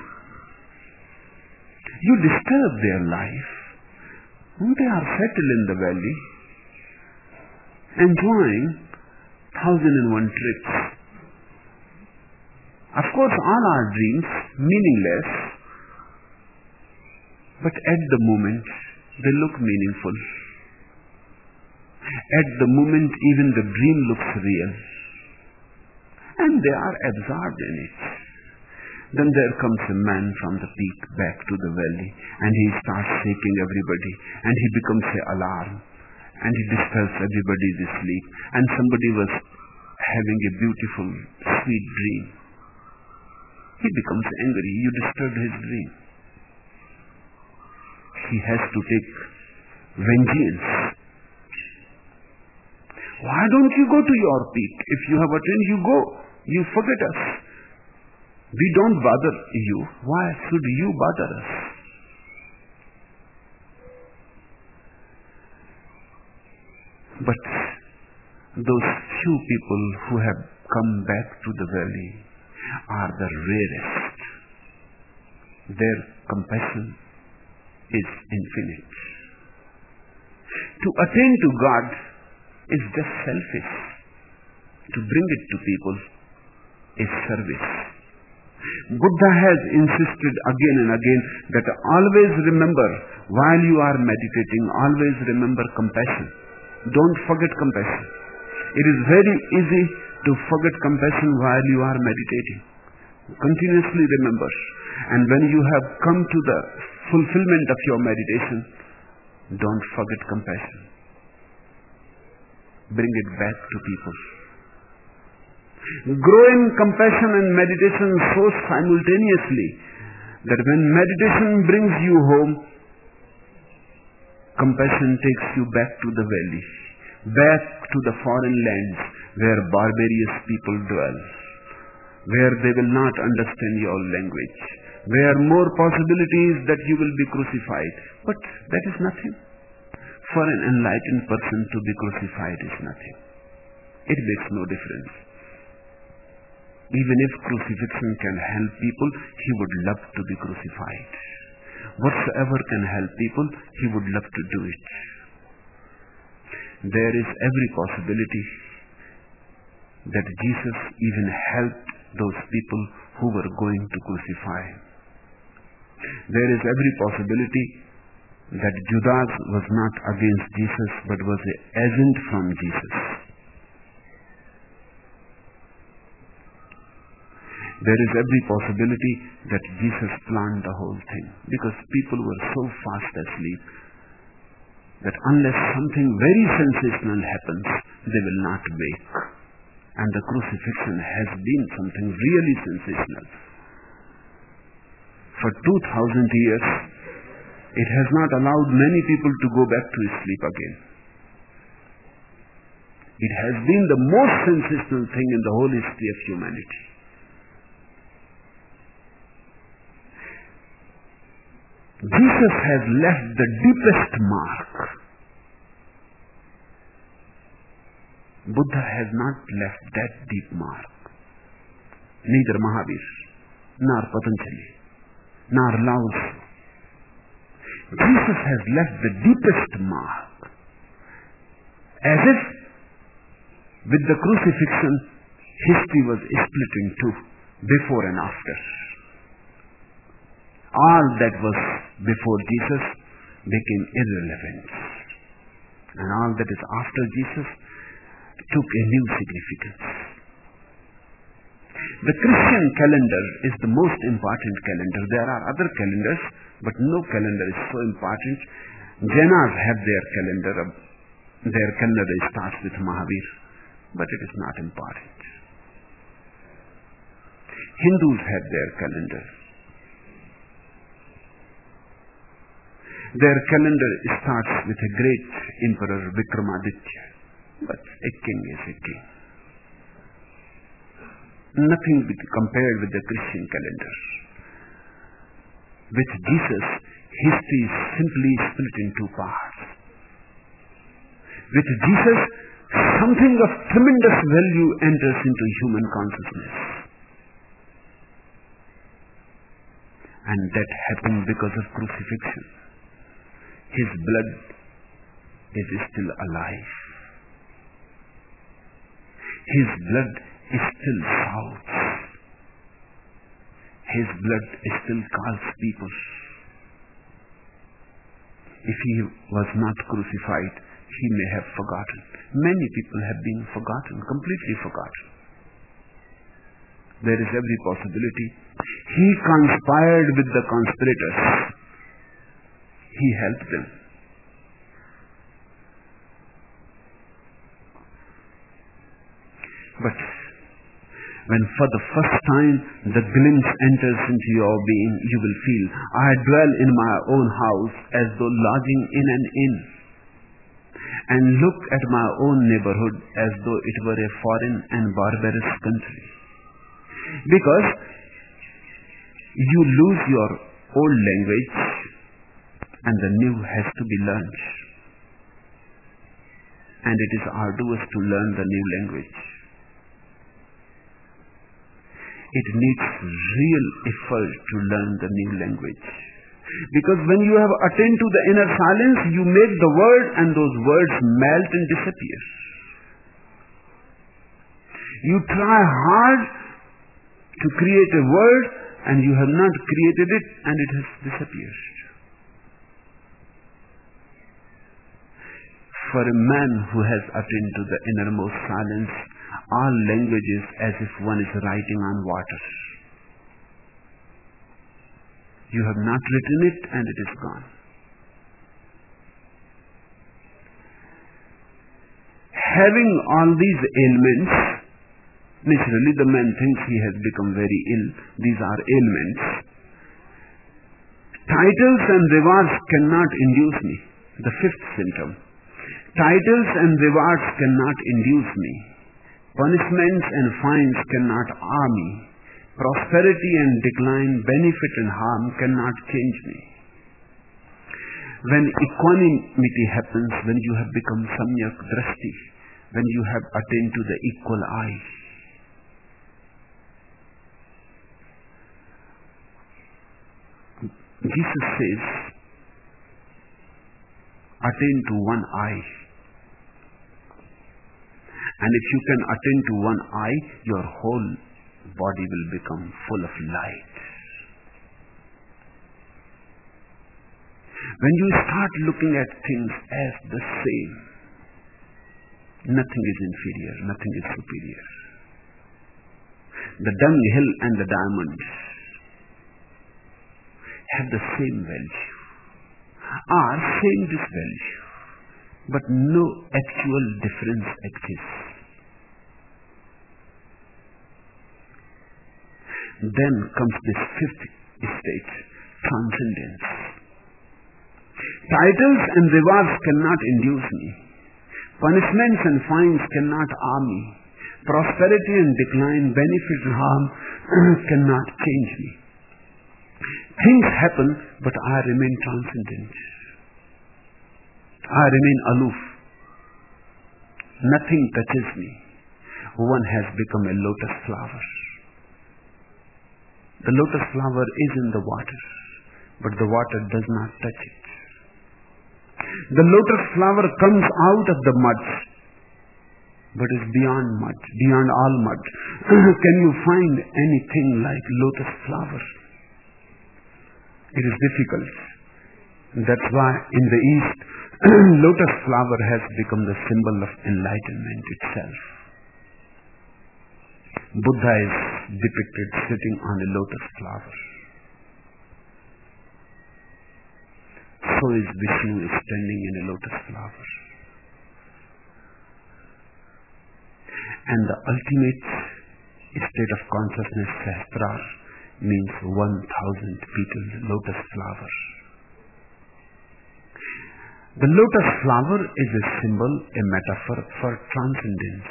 You disturb their life. They are settled in the valley, enjoying thousand and one trips. Of course, all our dreams meaningless, but at the moment they look meaningful. At the moment even the dream looks real, and they are absorbed in it. Then there comes a man from the peak back to the valley, and he starts shaking everybody, and he becomes an alarm, and he disturbs everybody's sleep. And somebody was having a beautiful, sweet dream. He becomes angry. You disturbed his dream. He has to take vengeance. Why don't you go to your peak? If you have attained, you go. You forget us. We don't bother you. Why should you bother us? But those few people who have come back to the valley are the rarest. Their compassion is infinite. To attain to God is just selfish. To bring it to people is service. Buddha has insisted again and again that always remember, while you are meditating, always remember compassion. Don't forget compassion. It is very easy to forget compassion while you are meditating. Continuously remember. And when you have come to the fulfillment of your meditation, don't forget compassion. Bring it back to people. Grow in compassion and meditation so simultaneously that when meditation brings you home, compassion takes you back to the valley, back to the foreign lands where barbarous people dwell, where they will not understand your language, where more possibilities that you will be crucified. But that is nothing. For an enlightened person to be crucified is nothing. It makes no difference. Even if crucifixion can help people, he would love to be crucified. Whatsoever can help people, he would love to do it. There is every possibility that Jesus even helped those people who were going to crucify him. There is every possibility that Judas was not against Jesus, but was an agent from Jesus. There is every possibility that Jesus planned the whole thing, because people were so fast asleep that unless something very sensational happens, they will not wake. And the crucifixion has been something really sensational. For two thousand years, it has not allowed many people to go back to sleep again. It has been the most sensational thing in the whole history of humanity. Jesus has left the deepest mark. Buddha has not left that deep mark. Neither Mahavir, nor Patanjali, nor Lao Tzu. Jesus has left the deepest mark. As if with the crucifixion, history was split in two, before and after. All that was before Jesus became irrelevant. And all that is after Jesus took a new significance. The Christian calendar is the most important calendar. There are other calendars, but no calendar is so important. Jainas have their calendar. Their calendar starts with Mahavir, but it is not important. Hindus have their calendar. Their calendar starts with a great emperor, Vikramaditya, but a king is a king. Nothing compared with the Christian calendar. With Jesus, history is simply split in two parts. With Jesus, something of tremendous value enters into human consciousness. And that happened because of crucifixion. His blood is still alive. His blood is still shouts. His blood still calls people. If he was not crucified, he may have forgotten. Many people have been forgotten, completely forgotten. There is every possibility. He conspired with the conspirators. He helped them. But when for the first time the glimpse enters into your being, you will feel, I dwell in my own house as though lodging in an inn, and look at my own neighborhood as though it were a foreign and barbarous country. Because you lose your old language and the new has to be learned. And it is arduous to learn the new language. It needs real effort to learn the new language. Because when you have attained to the inner silence, you make the word and those words melt and disappear. You try hard to create a word and you have not created it and it has disappeared. For a man who has attained to the innermost silence, all language is as if one is writing on water. You have not written it and it is gone. Having all these ailments, naturally the man thinks he has become very ill. These are ailments. Titles and rewards cannot induce me. The fifth symptom. Titles and rewards cannot induce me. Punishments and fines cannot harm me. Prosperity and decline, benefit and harm cannot change me. When equanimity happens, when you have become samyak drashti, when you have attained to the equal eye, Jesus says, attain to one eye. And if you can attain to one eye, your whole body will become full of light. When you start looking at things as the same, nothing is inferior, nothing is superior. The dunghill and the diamond have the same value, are same this value, but no actual difference exists. Then comes this fifth state, transcendence. Titles and rewards cannot induce me. Punishments and fines cannot harm me. Prosperity and decline, benefit and harm cannot change me. Things happen, but I remain transcendent. I remain aloof. Nothing touches me. One has become a lotus flower. The lotus flower is in the water, but the water does not touch it. The lotus flower comes out of the mud, but is beyond mud, beyond all mud. Can you find anything like lotus flower? It is difficult. That's why in the East, lotus flower has become the symbol of enlightenment itself. Buddha is depicted sitting on a lotus flower. So is Vishnu is standing in a lotus flower. And the ultimate state of consciousness, Sahasrara, means one thousand petals lotus flower. The lotus flower is a symbol, a metaphor for transcendence.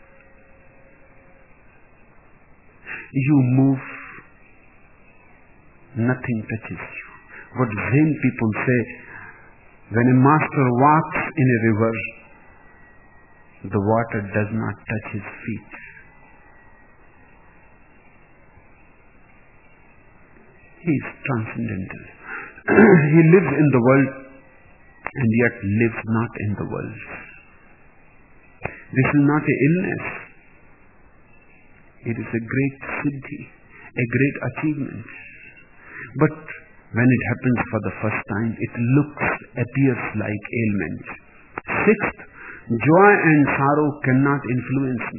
You move, nothing touches you. What Zen people say, when a master walks in a river, the water does not touch his feet. He is transcendental. He lives in the world and yet lives not in the world. This is not an illness. It is a great siddhi, a great achievement. But when it happens for the first time, it looks, appears like ailment. Sixth, joy and sorrow cannot influence me.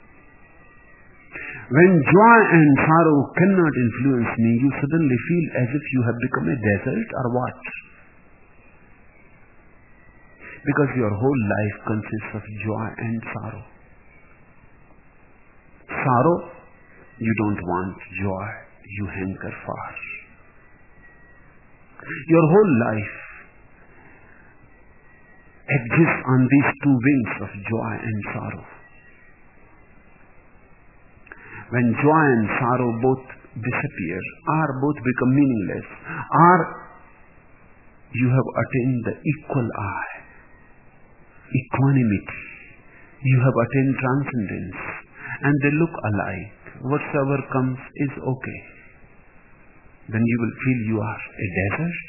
When joy and sorrow cannot influence me, you suddenly feel as if you have become a desert or what? Because your whole life consists of joy and sorrow. Sorrow, you don't want. Joy, you hanker for. Your whole life exists on these two wings of joy and sorrow. When joy and sorrow both disappear, or both become meaningless, or you have attained the equal eye, equanimity, you have attained transcendence, and they look alike. Whatsoever comes is okay. Then you will feel you are a desert.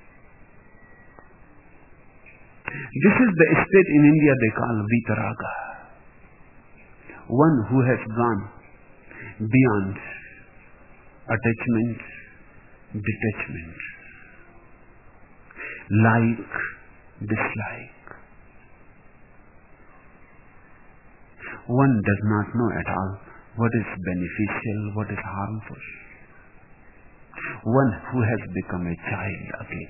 This is the state in India they call Vitaraga. One who has gone beyond attachment, detachment, like, dislike. One does not know at all what is beneficial, what is harmful. One who has become a child again.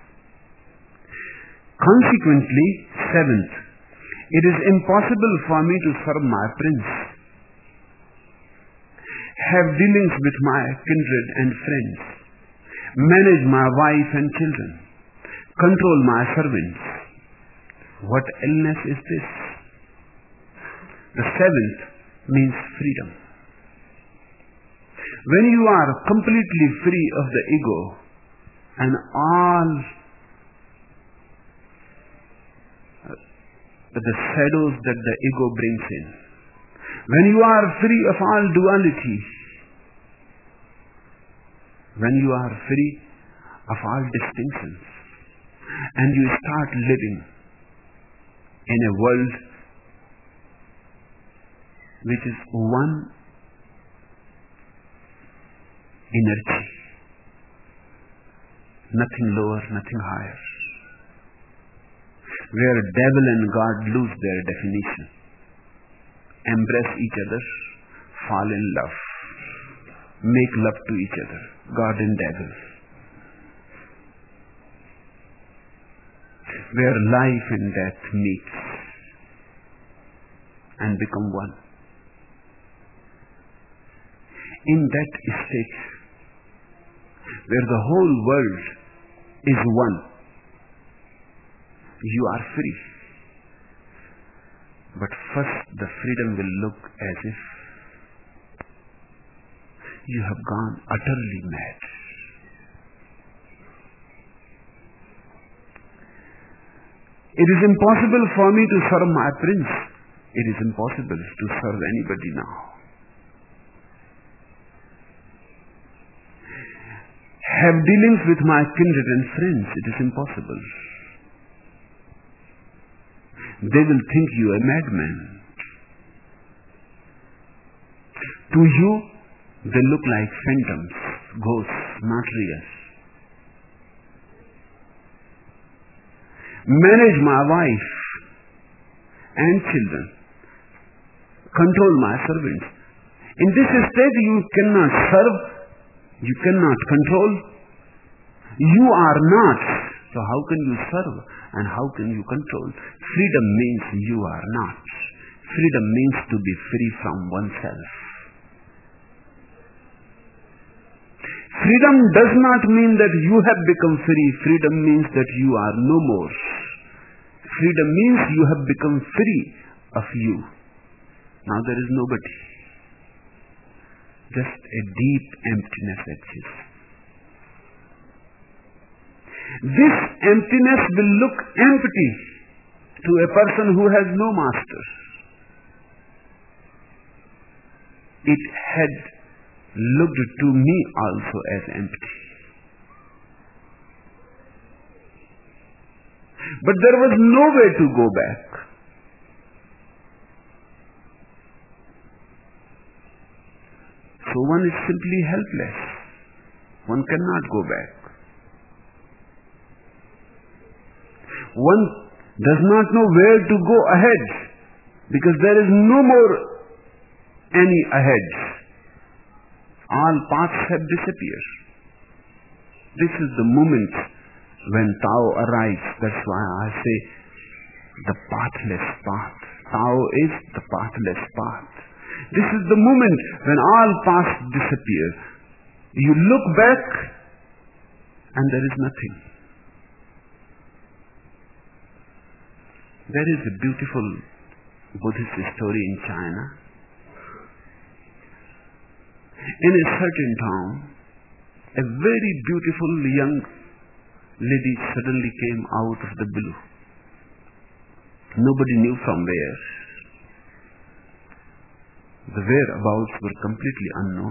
Consequently, seventh, it is impossible for me to serve my prince, have dealings with my kindred and friends, manage my wife and children, control my servants. What illness is this? The seventh means freedom. When you are completely free of the ego and all the shadows that the ego brings in, when you are free of all duality, when you are free of all distinctions, and you start living in a world which is one energy, nothing lower, nothing higher, where devil and God lose their definition, embrace each other, fall in love, make love to each other, God and devil, where life and death meet and become one. In that state, where the whole world is one, you are free. But first the freedom will look as if you have gone utterly mad. It is impossible for me to serve my prince. It is impossible to serve anybody now. Have dealings with my kindred and friends. It is impossible. They will think you a madman. To you, they look like phantoms, ghosts, not real. manage my wife and children, control my servants. In this state you cannot serve, you cannot control, you are not. So how can you serve and how can you control? Freedom means you are not. Freedom means to be free from oneself. Freedom does not mean that you have become free. Freedom means that you are no more. Freedom means you have become free of you. Now there is nobody. Just a deep emptiness exists. This emptiness will look empty to a person who has no master. It had looked to me also as empty. But there was no way to go back. So one is simply helpless. One cannot go back. One does not know where to go ahead because there is no more any ahead. All paths have disappeared. This is the moment when Tao arrives. That's why I say the pathless path. Tao is the pathless path. This is the moment when all paths disappear. You look back and there is nothing. There is a beautiful Buddhist story in China. In a certain town, a very beautiful young lady suddenly came out of the blue. Nobody knew from where. The whereabouts were completely unknown.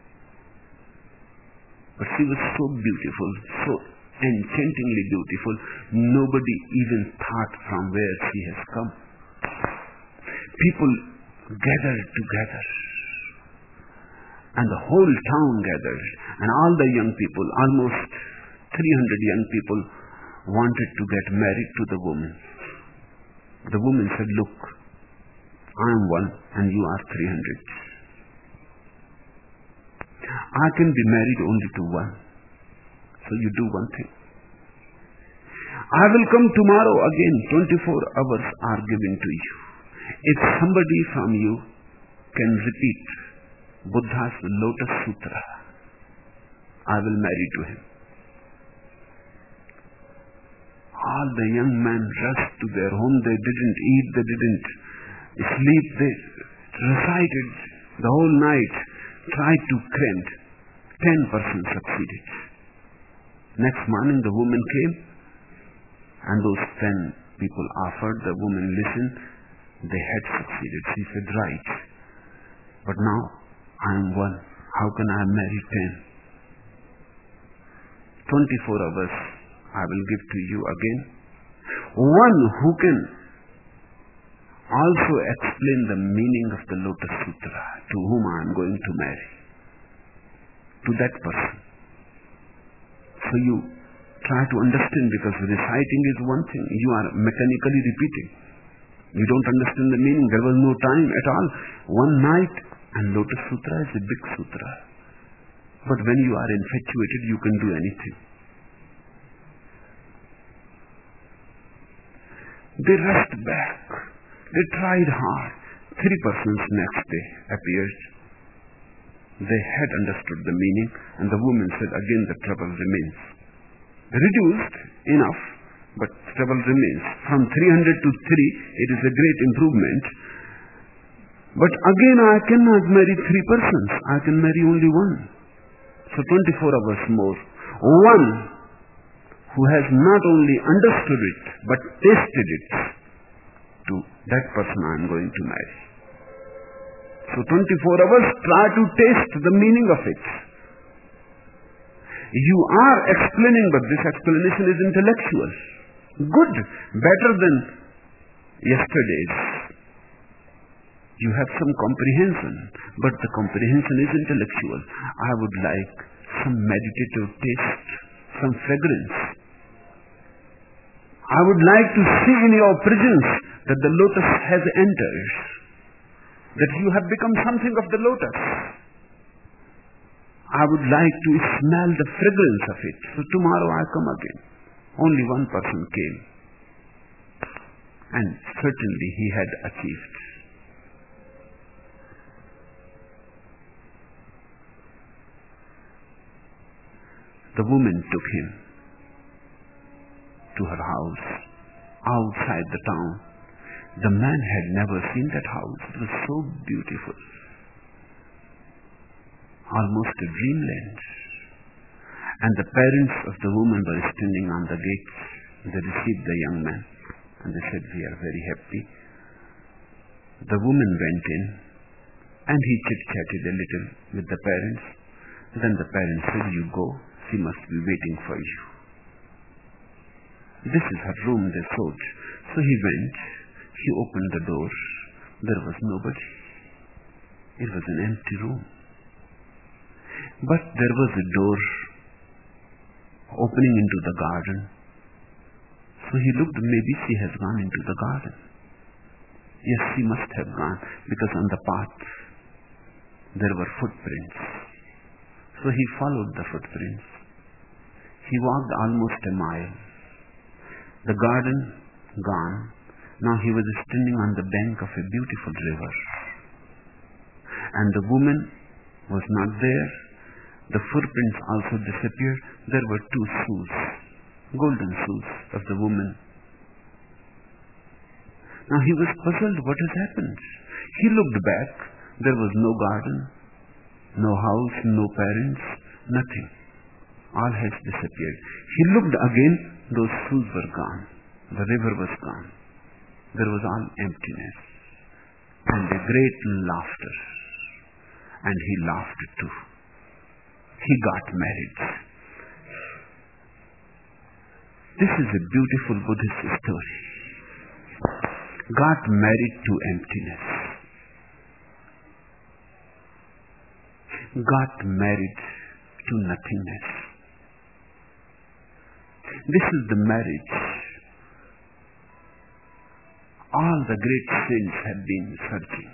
But she was so beautiful, so enchantingly beautiful, nobody even thought from where she has come. People gathered together. And the whole town gathered, and all the young people, almost three hundred young people, wanted to get married to the woman. The woman said, look, I am one and you are three hundred. I can be married only to one. So you do one thing. I will come tomorrow again, twenty-four hours are given to you. If somebody from you can repeat Buddha's Lotus Sutra, I will marry to him. All the young men rushed to their home. They didn't eat, they didn't sleep. They recited the whole night, tried to crant. Ten persons succeeded. Next morning the woman came and those ten people offered. The woman listened. They had succeeded. She said, right. But now I am one. How can I marry ten? Twenty-four hours I will give to you again. One who can also explain the meaning of the Lotus Sutra, to whom I am going to marry. To that person. So you try to understand, because reciting is one thing. You are mechanically repeating. You don't understand the meaning. There was no time at all. One night, and Lotus Sutra is a big sutra. But when you are infatuated, you can do anything. They rushed back. They tried hard. Three persons next day appeared. They had understood the meaning, and the woman said, again the trouble remains. Reduced enough, but trouble remains. From three hundred to three, it is a great improvement. But again, I cannot marry three persons. I can marry only one. So twenty-four hours more. One who has not only understood it, but tasted it, to that person I am going to marry. So twenty-four hours, try to taste the meaning of it. You are explaining, but this explanation is intellectual. Good, better than yesterday's. You have some comprehension, but the comprehension is intellectual. I would like some meditative taste, some fragrance. I would like to see in your presence that the lotus has entered, that you have become something of the lotus. I would like to smell the fragrance of it. So tomorrow I come again. Only one person came. And certainly he had achieved. The woman took him to her house outside the town. The man had never seen that house. It was so beautiful. Almost a dreamland. And the parents of the woman were standing on the gate. They received the young man and they said, we are very happy. The woman went in and he chit-chatted a little with the parents. Then the parents said, you go, she must be waiting for you. This is her room, they thought. So he went, he opened the door. There was nobody. It was an empty room. But there was a door opening into the garden. So he looked, maybe she has gone into the garden. Yes, she must have gone, because on the path there were footprints. So he followed the footprints. He walked almost a mile. The garden gone. Now he was standing on the bank of a beautiful river. And the woman was not there. The footprints also disappeared. There were two shoes, golden shoes of the woman. Now he was puzzled, what has happened? He looked back. There was no garden, no house, no parents, nothing. All has disappeared. He looked again. Those shoes were gone. The river was gone. There was all emptiness and a great laughter. And he laughed too. He got married. This is a beautiful Buddhist story. Got married to emptiness. Got married to nothingness. This is the marriage all the great saints have been searching.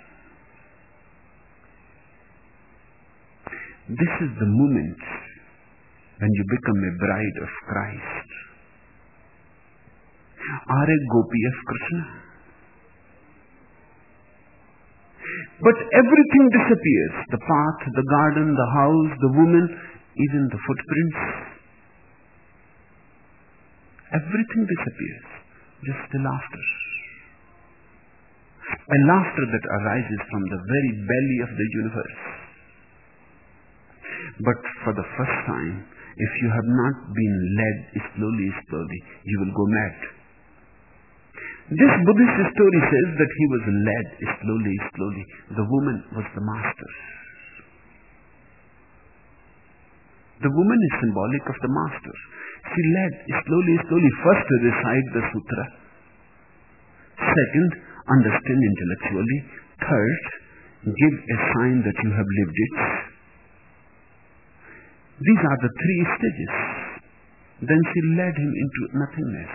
This is the moment when you become a bride of Christ or a gopi of Krishna. But everything disappears. The path, the garden, the house, the woman, even the footprints. Everything disappears. Just the laughter. A laughter that arises from the very belly of the universe. But for the first time, if you have not been led slowly, slowly, you will go mad. This Buddhist story says that he was led slowly, slowly. The woman was the master. The woman is symbolic of the master. She led slowly, slowly. First, recite the sutra. Second, understand intellectually. Third, give a sign that you have lived it. These are the three stages. Then she led him into nothingness.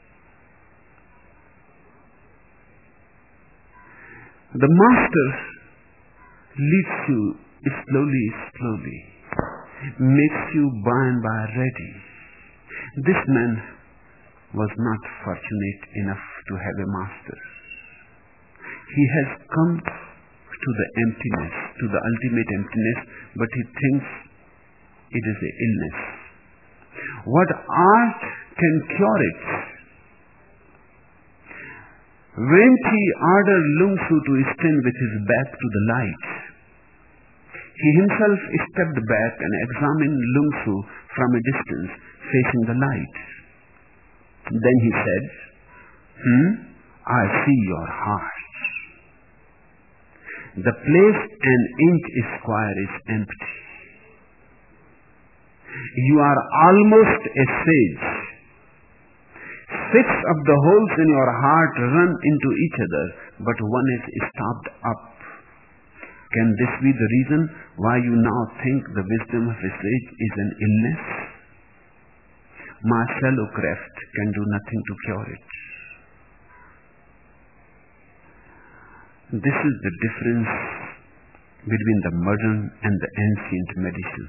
The master leads you slowly, slowly, makes you by and by ready. This man was not fortunate enough to have a master. He has come to the emptiness, to the ultimate emptiness, but he thinks it is an illness. What art can cure it? Went he ordered Lung Su to stand with his back to the light. He himself stepped back and examined Lung Su from a distance, facing the light. Then he said, Hmm, I see your heart. The place an inch square is empty. You are almost a sage. Six of the holes in your heart run into each other, but one is stopped up. Can this be the reason why you now think the wisdom of a sage is an illness? Marcelo Craft can do nothing to cure it. This is the difference between the modern and the ancient medicine.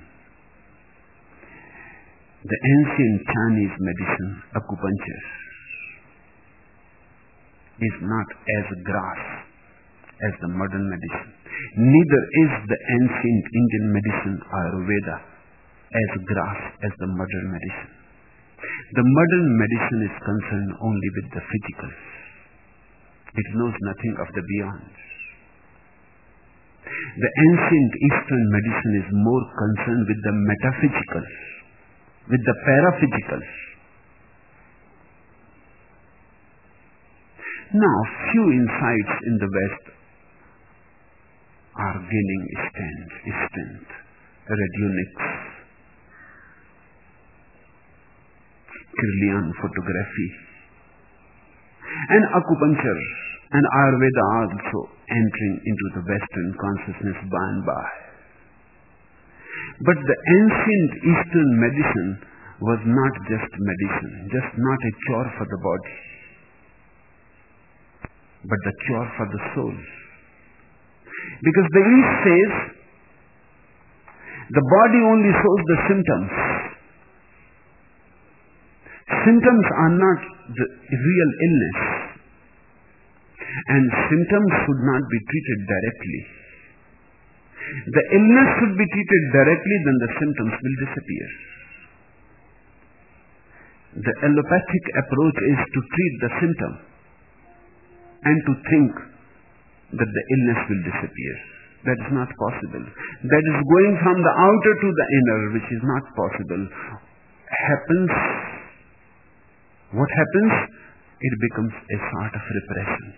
The ancient Chinese medicine, acupuncture, is not as grass as the modern medicine. Neither is the ancient Indian medicine, Ayurveda, as grass as the modern medicine. The modern medicine is concerned only with the physical. It knows nothing of the beyond. The ancient Eastern medicine is more concerned with the metaphysical, with the paraphysical. Now, few insights in the West are gaining strength, strength. Radionics, Kirlian photography, and acupuncture and Ayurveda are also entering into the Western consciousness by and by. But the ancient Eastern medicine was not just medicine, just not a cure for the body, but the cure for the soul. Because the East says the body only shows the symptoms. Symptoms are not the real illness, and symptoms should not be treated directly. The illness should be treated directly, then the symptoms will disappear. The allopathic approach is to treat the symptom and to think that the illness will disappear. That is not possible. That is going from the outer to the inner, which is not possible. Happens, what happens? It becomes a sort of repression.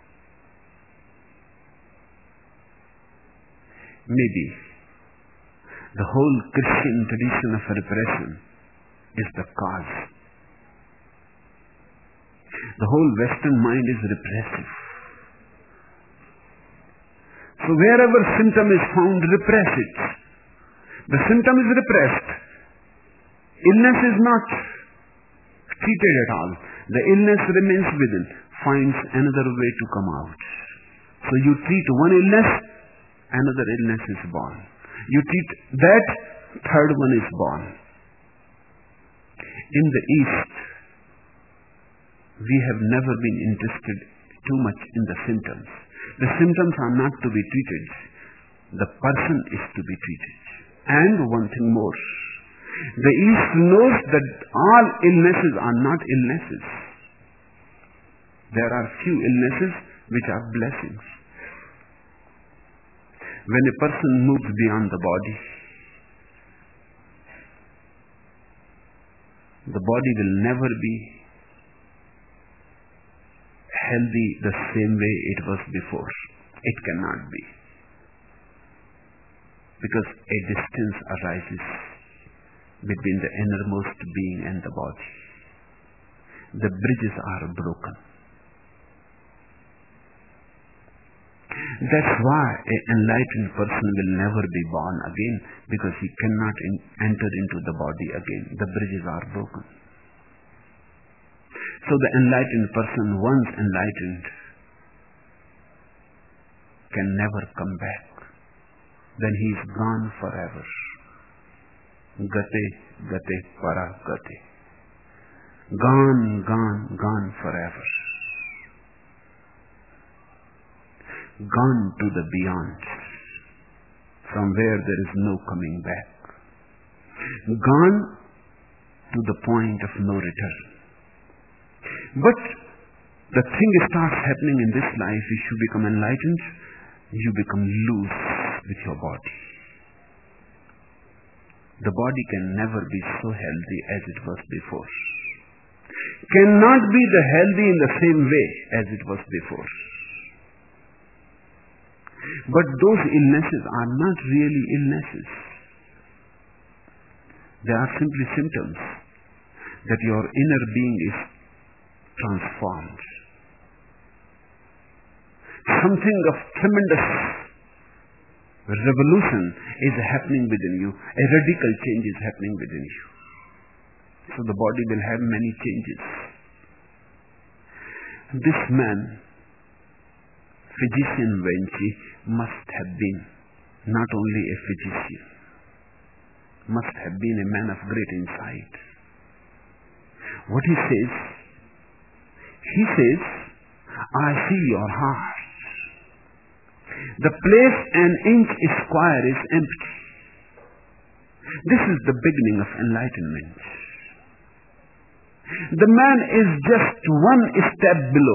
Maybe the whole Christian tradition of repression is the cause. The whole Western mind is repressive. So wherever symptom is found, repress it. The symptom is repressed. Illness is not treated at all. The illness remains within, finds another way to come out. So you treat one illness, another illness is born. You treat that, third one is born. In the East, we have never been interested too much in the symptoms. The symptoms are not to be treated. The person is to be treated. And one thing more. The East knows that all illnesses are not illnesses. There are few illnesses which are blessings. When a person moves beyond the body, the body will never be healthy the same way it was before. It cannot be. Because a distance arises between the innermost being and the body. The bridges are broken. That's why an enlightened person will never be born again, because he cannot in, enter into the body again. The bridges are broken. So the enlightened person, once enlightened, can never come back. Then he is gone forever. Gate, gate, para, gate. Gone, gone, gone forever. Gone to the beyond, from where there is no coming back. Gone to the point of no return. But the thing starts happening in this life. If you become enlightened, you become loose with your body. The body can never be so healthy as it was before. Cannot be the healthy in the same way as it was before. But those illnesses are not really illnesses. They are simply symptoms that your inner being is transformed. Something of tremendous revolution is happening within you. A radical change is happening within you. So the body will have many changes. This man, physician Wenchi, must have been not only a physician, must have been a man of great insight. What he says, he says, I see your heart. The place an inch square is empty. This is the beginning of enlightenment. The man is just one step below.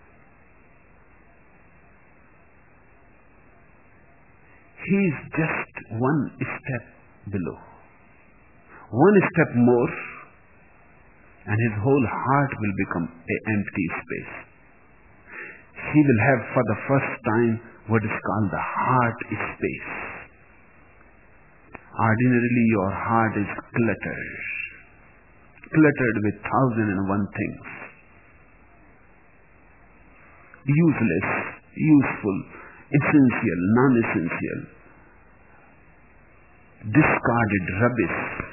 He is just one step below. One step more, and his whole heart will become an empty space. He will have for the first time what is called the heart space. Ordinarily your heart is cluttered. Cluttered with thousand and one things. Useless, useful, essential, non-essential. Discarded rubbish.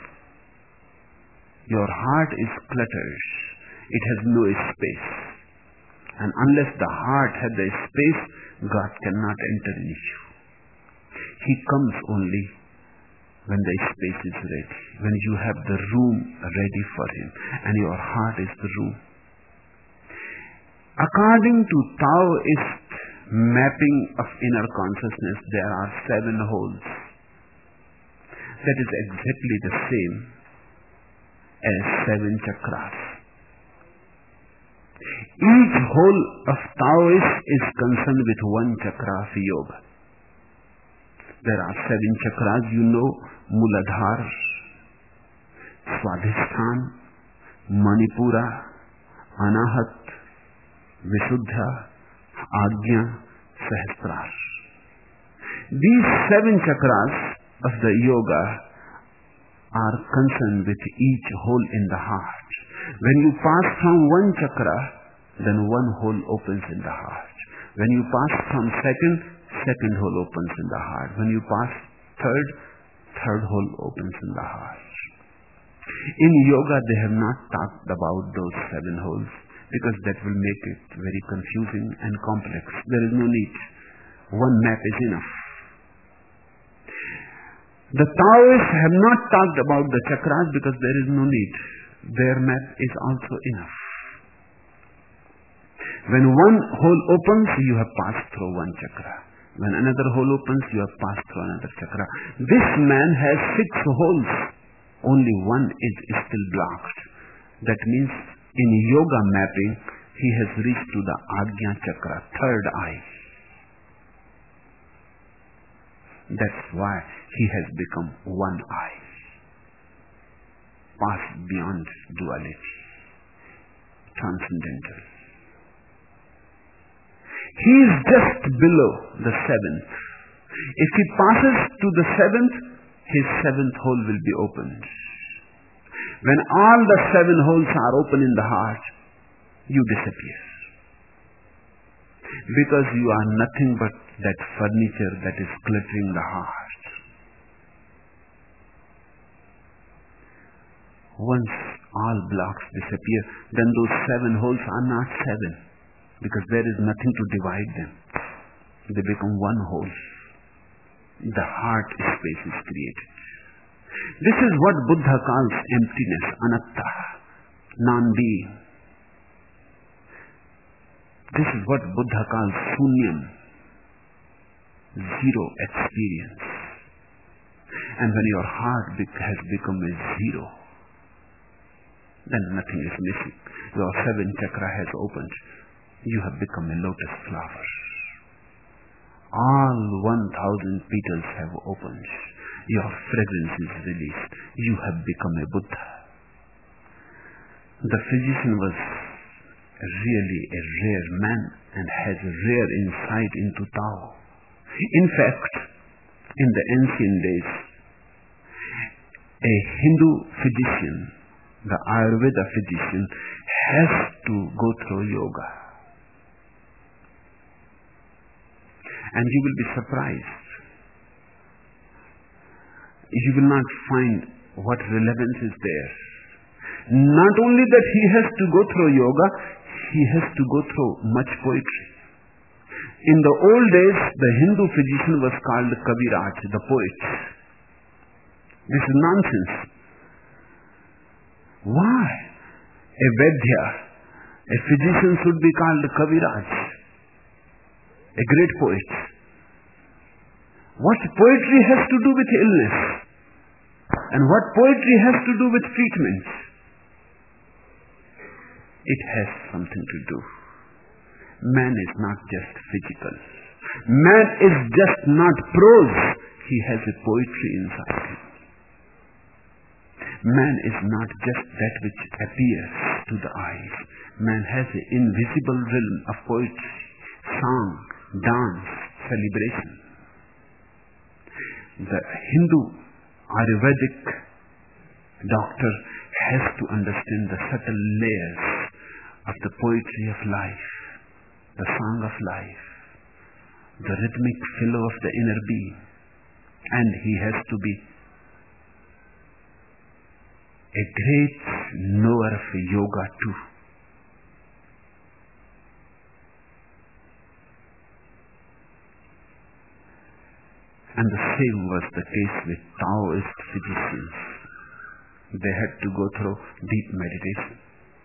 Your heart is cluttered. It has no space. And unless the heart has the space, God cannot enter in you. He comes only when the space is ready, when you have the room ready for Him, and your heart is the room. According to Taoist mapping of inner consciousness, there are seven holes. That is exactly the same as seven chakras. Each hole of Taoist is concerned with one chakra of yoga. There are seven chakras, you know, Muladhara, Swadhisthana, Manipura, Anahat, Visuddha, Ajna, Sahasrara. These seven chakras of the yoga are concerned with each hole in the heart. When you pass from one chakra, then one hole opens in the heart. When you pass from second, second hole opens in the heart. When you pass third, third hole opens in the heart. In yoga, they have not talked about those seven holes because that will make it very confusing and complex. There is no need. One map is enough. The Taoists have not talked about the chakras because there is no need. Their map is also enough. When one hole opens, you have passed through one chakra. When another hole opens, you have passed through another chakra. This man has six holes. Only one is still blocked. That means in yoga mapping, he has reached to the Ajna chakra, third eye. That's why he has become one eye. Passed beyond duality. Transcendental. He is just below the seventh. If he passes to the seventh, his seventh hole will be opened. When all the seven holes are open in the heart, you disappear. Because you are nothing but that furniture that is cluttering the heart. Once all blocks disappear, then those seven holes are not seven. Because there is nothing to divide them. They become one whole. The heart space is created. This is what Buddha calls emptiness, anatta, non-being. This is what Buddha calls sunyam, zero experience. And when your heart has become a zero, then nothing is missing. Your seven chakra has opened. You have become a lotus flower. All one thousand petals have opened. Your fragrance is released. You have become a Buddha. The physician was really a rare man and has a rare insight into Tao. In fact, in the ancient days, a Hindu physician, the Ayurveda physician, has to go through yoga. And you will be surprised. You will not find what relevance is there. Not only that he has to go through yoga, he has to go through much poetry. In the old days, the Hindu physician was called Kaviraj, the poet. This is nonsense. Why? A Vaidya, a physician should be called Kaviraj, a great poet. What poetry has to do with illness? And what poetry has to do with treatment? It has something to do. Man is not just physical. Man is just not prose. He has a poetry inside him. Man is not just that which appears to the eyes. Man has an invisible realm of poetry, song, dance, celebration. The Hindu Ayurvedic doctor has to understand the subtle layers of the poetry of life, the song of life, the rhythmic flow of the inner being, and he has to be a great knower of yoga too. And the same was the case with Taoist physicians. They had to go through deep meditation.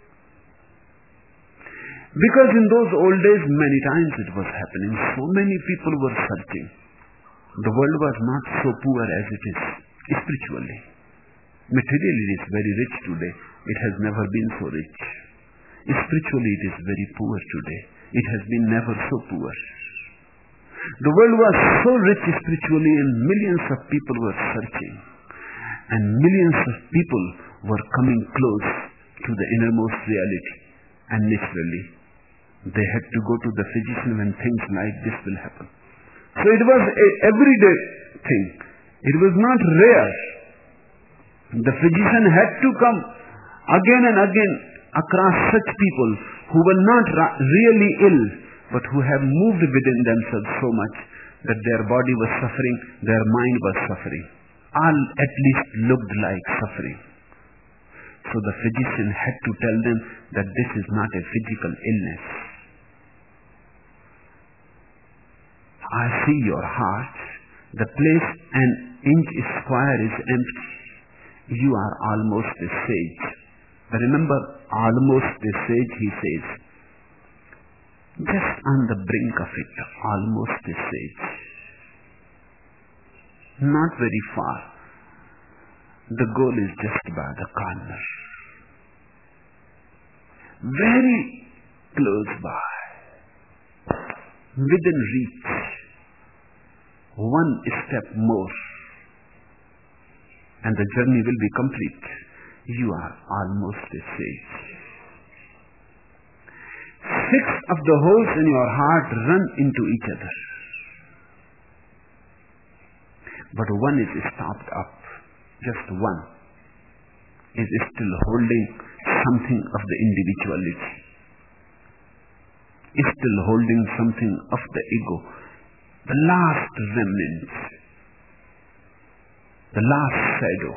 Because in those old days, many times it was happening. So many people were searching. The world was not so poor as it is spiritually. Materially it is very rich today. It has never been so rich. Spiritually it is very poor today. It has been never so poor. The world was so rich spiritually and millions of people were searching. And millions of people were coming close to the innermost reality. And naturally, they had to go to the physician when things like this will happen. So it was an everyday thing. It was not rare. The physician had to come again and again across such people who were not ra- really ill, but who have moved within themselves so much that their body was suffering, their mind was suffering. All at least looked like suffering. So the physician had to tell them that this is not a physical illness. I see your heart. The place an inch square is empty. You are almost a sage. Remember, almost a sage, he says. Just on the brink of it, almost a sage. Not very far. The goal is just by the corner. Very close by. Within reach. One step more. And the journey will be complete. You are almost a sage. Six of the holes in your heart run into each other. But one is stopped up. Just one is still holding something of the individuality. Is still holding something of the ego. The last remnant. The last shadow.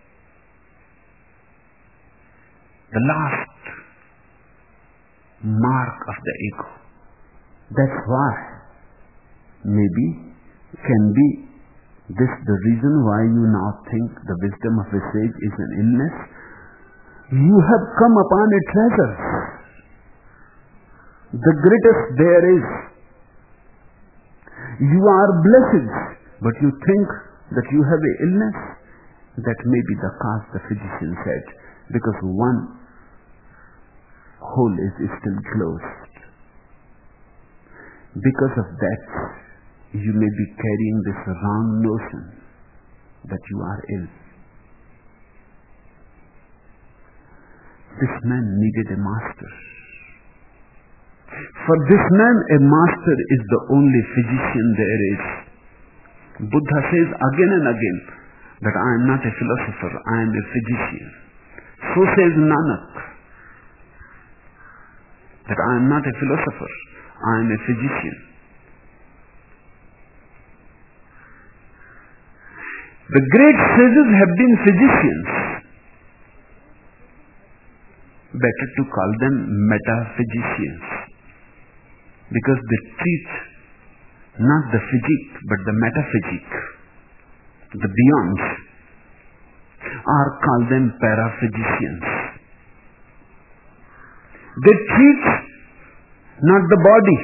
The last mark of the ego. That's why maybe can be this the reason why you now think the wisdom of a sage is an illness. You have come upon a treasure. The greatest there is. You are blessed, but you think that you have an illness. That may be the cause, the physician said, because one hole is still closed. Because of that, you may be carrying this wrong notion that you are ill. This man needed a master. For this man, a master is the only physician there is. Buddha says again and again that I am not a philosopher, I am a physician. So says Nanak, that I am not a philosopher, I am a physician. The great sages have been physicians. better to call them metaphysicians, because they treat not the physique but the metaphysic, the beyond, or call them paraphysicians. They treat not the body,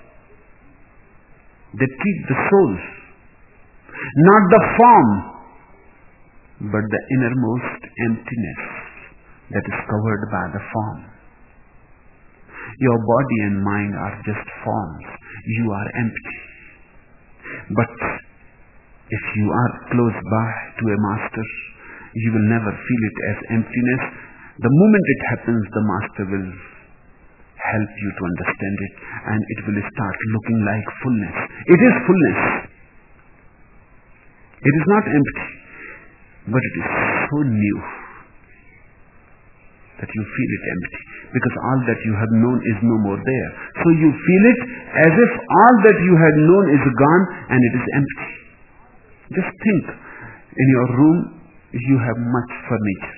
they treat the soul, not the form, but the innermost emptiness that is covered by the form. Your body and mind are just forms. You are empty. But if you are close by to a master, you will never feel it as emptiness. The moment it happens, the master will help you to understand it, and it will start looking like fullness. It is fullness. It is not empty, but it is so new that you feel it empty, because all that you have known is no more there. So you feel it as if all that you had known is gone and it is empty. Just think, in your room you have much furniture.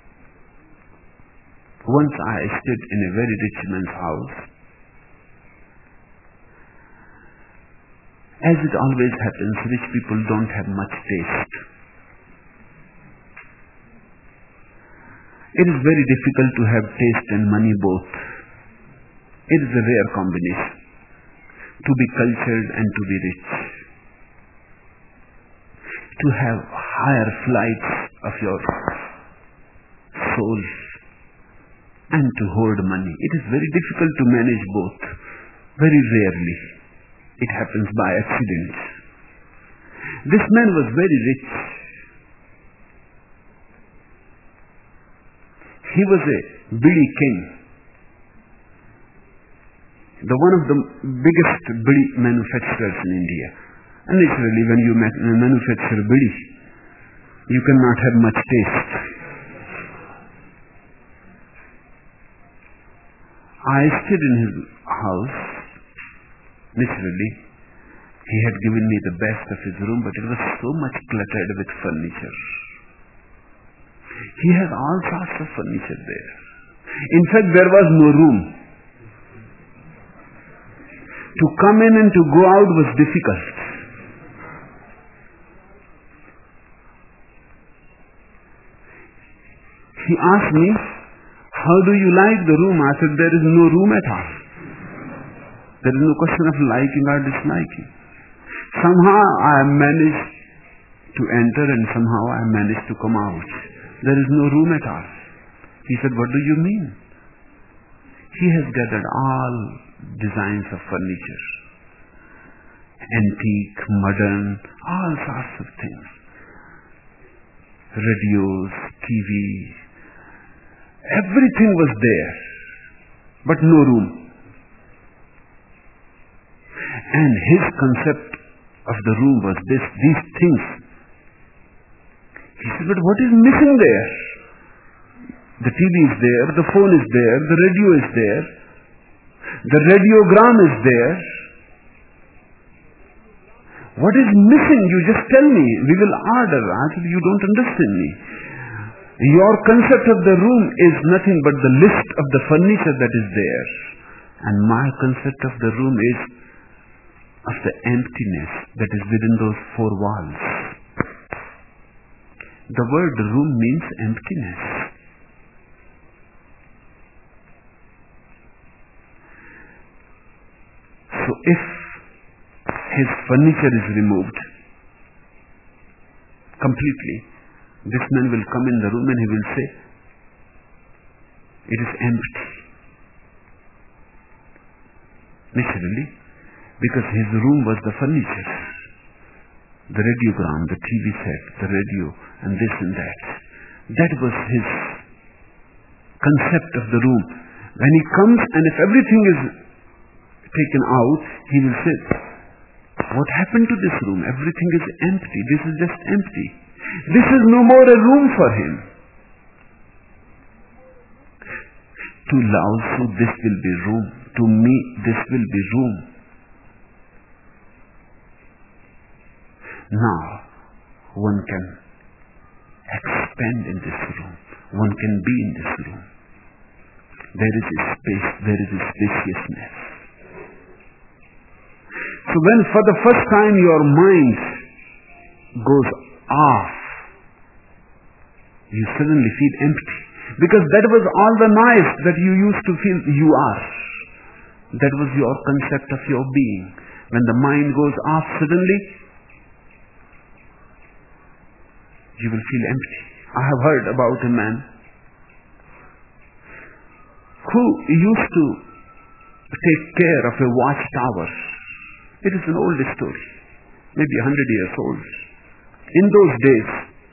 Once I stood in a very rich man's house. As it always happens, rich people don't have much taste. It is very difficult to have taste and money both. It is a rare combination, to be cultured and to be rich. To have higher flights of your soul and to hold money. It is very difficult to manage both. Very rarely. It happens by accident. This man was very rich. He was a bidi king. The one of the biggest bidi manufacturers in India. And naturally, when you manufacture bidi, you cannot have much taste. I stayed in his house. Naturally, he had given me the best of his room, but it was so much cluttered with furniture. He has all sorts of furniture there. In fact, there was no room. To come in and to go out was difficult. He asked me, "How do you like the room?" I said, "There is no room at all. There is no question of liking or disliking. Somehow I managed to enter and somehow I managed to come out. There is no room at all." He said, "What do you mean?" He has gathered all designs of furniture. Antique, modern, all sorts of things. Radios, T V, everything was there, but no room. And his concept of the room was this, these things. He said, "But what is missing there? The T V is there, the phone is there, the radio is there, the radiogram is there. What is missing? You just tell me. We will order." I said, "You don't understand me. Your concept of the room is nothing but the list of the furniture that is there. And my concept of the room is of the emptiness that is within those four walls." The word room means emptiness. So if his furniture is removed completely, this man will come in the room and he will say, "It is empty." Naturally, because his room was the furniture, the radiogram, the T V set, the radio, and this and that. That was his concept of the room. When he comes and if everything is taken out, he will say, "What happened to this room? Everything is empty. This is just empty." This is no more a room for him. To Lao Tzu, this will be room. To me, this will be room. Now, one can expand in this room. One can be in this room. there is a space, there is a spaciousness. So when for the first time your mind goes off, you suddenly feel empty. Because that was all the noise that you used to feel you are. That was your concept of your being. When the mind goes off suddenly, you will feel empty. I have heard about a man who used to take care of a watchtower. It is an old story, maybe a hundred years old. In those days,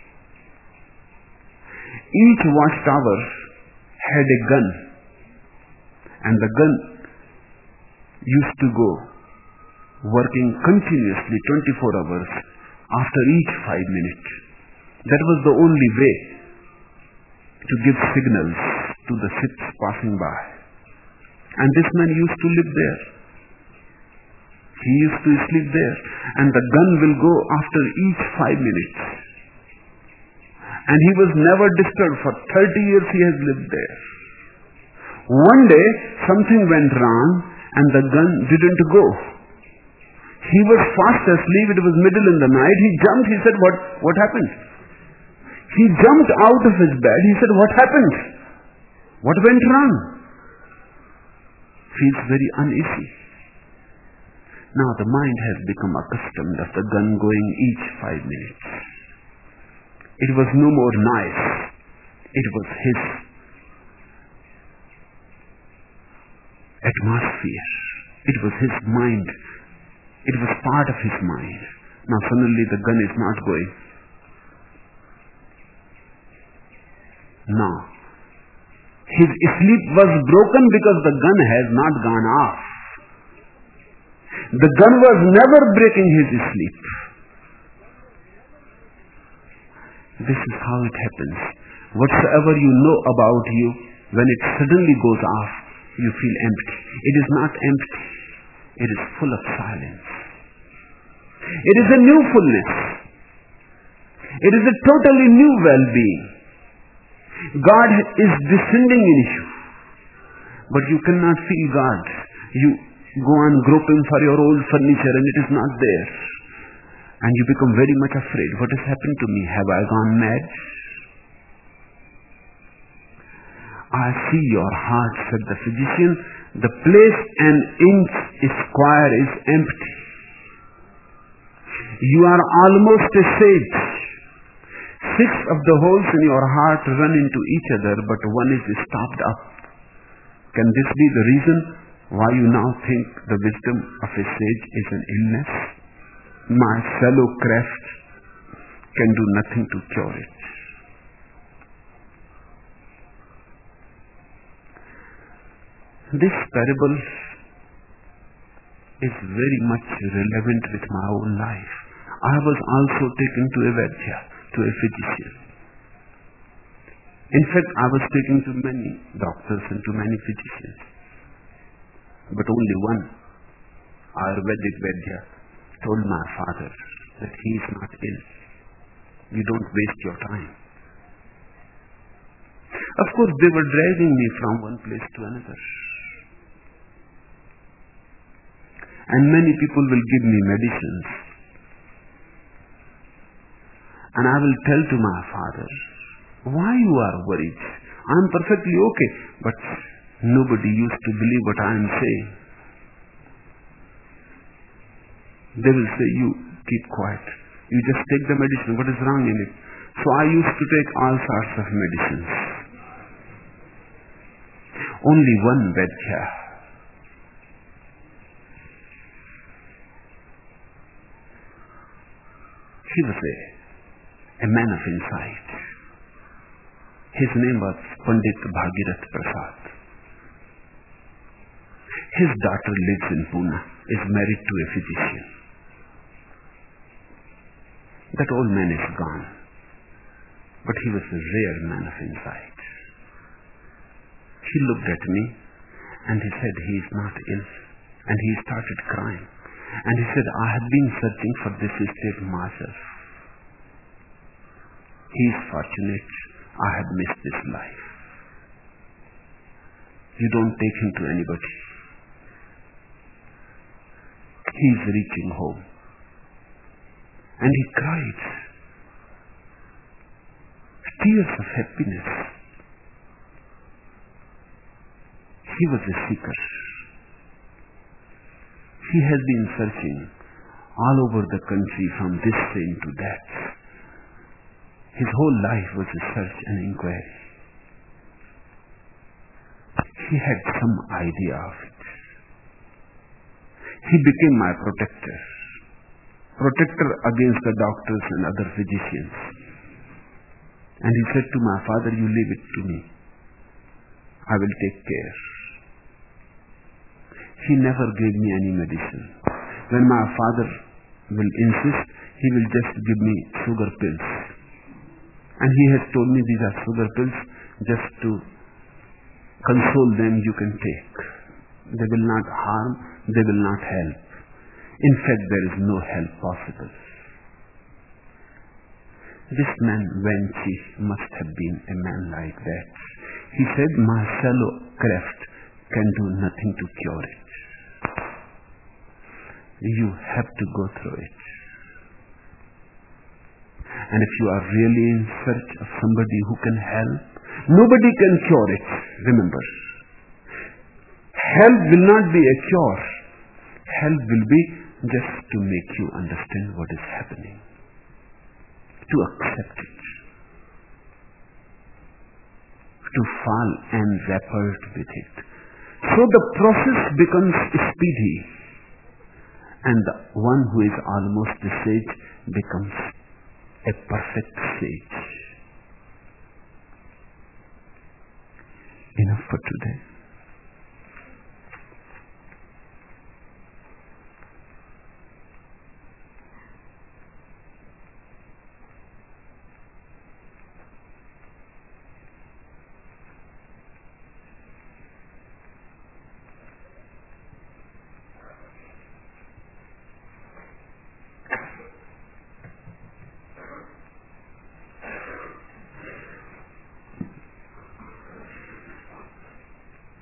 each watchtower had a gun, and the gun used to go working continuously twenty-four hours after each five minutes. That was the only way to give signals to the ships passing by. And this man used to live there. He used to sleep there, and the gun will go after each five minutes. And he was never disturbed. For thirty years he has lived there. One day something went wrong and the gun didn't go. He was fast asleep. It was middle in the night. He jumped. He said, what, what happened? He jumped out of his bed. He said, what happened? What went wrong? Feels very uneasy. Now the mind has become accustomed of the gun going each five minutes. It was no more noise. It was his atmosphere. It was his mind. It was part of his mind. Now suddenly the gun is not going. Now, his sleep was broken because the gun has not gone off. The gun was never breaking his sleep. This is how it happens. Whatsoever you know about you, when it suddenly goes off, you feel empty. It is not empty. It is full of silence. It is a new fullness. It is a totally new well-being. God is descending in you, but you cannot feel God. You go on groping for your old furniture and it is not there. And you become very much afraid. What has happened to me? Have I gone mad? I see your heart, said the physician. The place an inch square is empty. You are almost a sage. Six of the holes in your heart run into each other, but one is stopped up. Can this be the reason why you now think the wisdom of a sage is an illness? My shallow craft can do nothing to cure it. This parable is very much relevant with my own life. I was also taken to a Vaidya, to a physician. In fact, I was taken to many doctors and to many physicians. But only one, Ayurvedic Vaidya, told my father that he is not ill. You don't waste your time. Of course, they were driving me from one place to another. And many people will give me medicines. And I will tell to my father, why you are worried? I am perfectly okay. But nobody used to believe what I am saying. They will say, you keep quiet. You just take the medicine. What is wrong in it? So I used to take all sorts of medicines. Only one Vaidya. He was a, a man of insight. His name was Pandit Bhagirath Prasad. His daughter lives in Pune, is married to a physician. That old man is gone, but he was a rare man of insight. He looked at me and he said, he is not ill. And he started crying. And he said, I have been searching for this state myself. He is fortunate. I have missed this life. You don't take him to anybody. He is reaching home. And he cried. Tears of happiness. He was a seeker. He has been searching all over the country from this saint to that. His whole life was a search and inquiry. He had some idea of it. He became my protector. Protector against the doctors and other physicians. And he said to my father, you leave it to me. I will take care. He never gave me any medicine. When my father will insist, he will just give me sugar pills. And he has told me these are sugar pills, just to console them you can take. They will not harm, they will not help. In fact, there is no help possible. This man, Wenchi, must have been a man like that. He said, my shallow craft can do nothing to cure it. You have to go through it. And if you are really in search of somebody who can help, nobody can cure it, remember. Help will not be a cure. Help will be just to make you understand what is happening. To accept it. To fall enwrapped with it. So the process becomes speedy. And the one who is almost a sage becomes a perfect sage. Enough for today.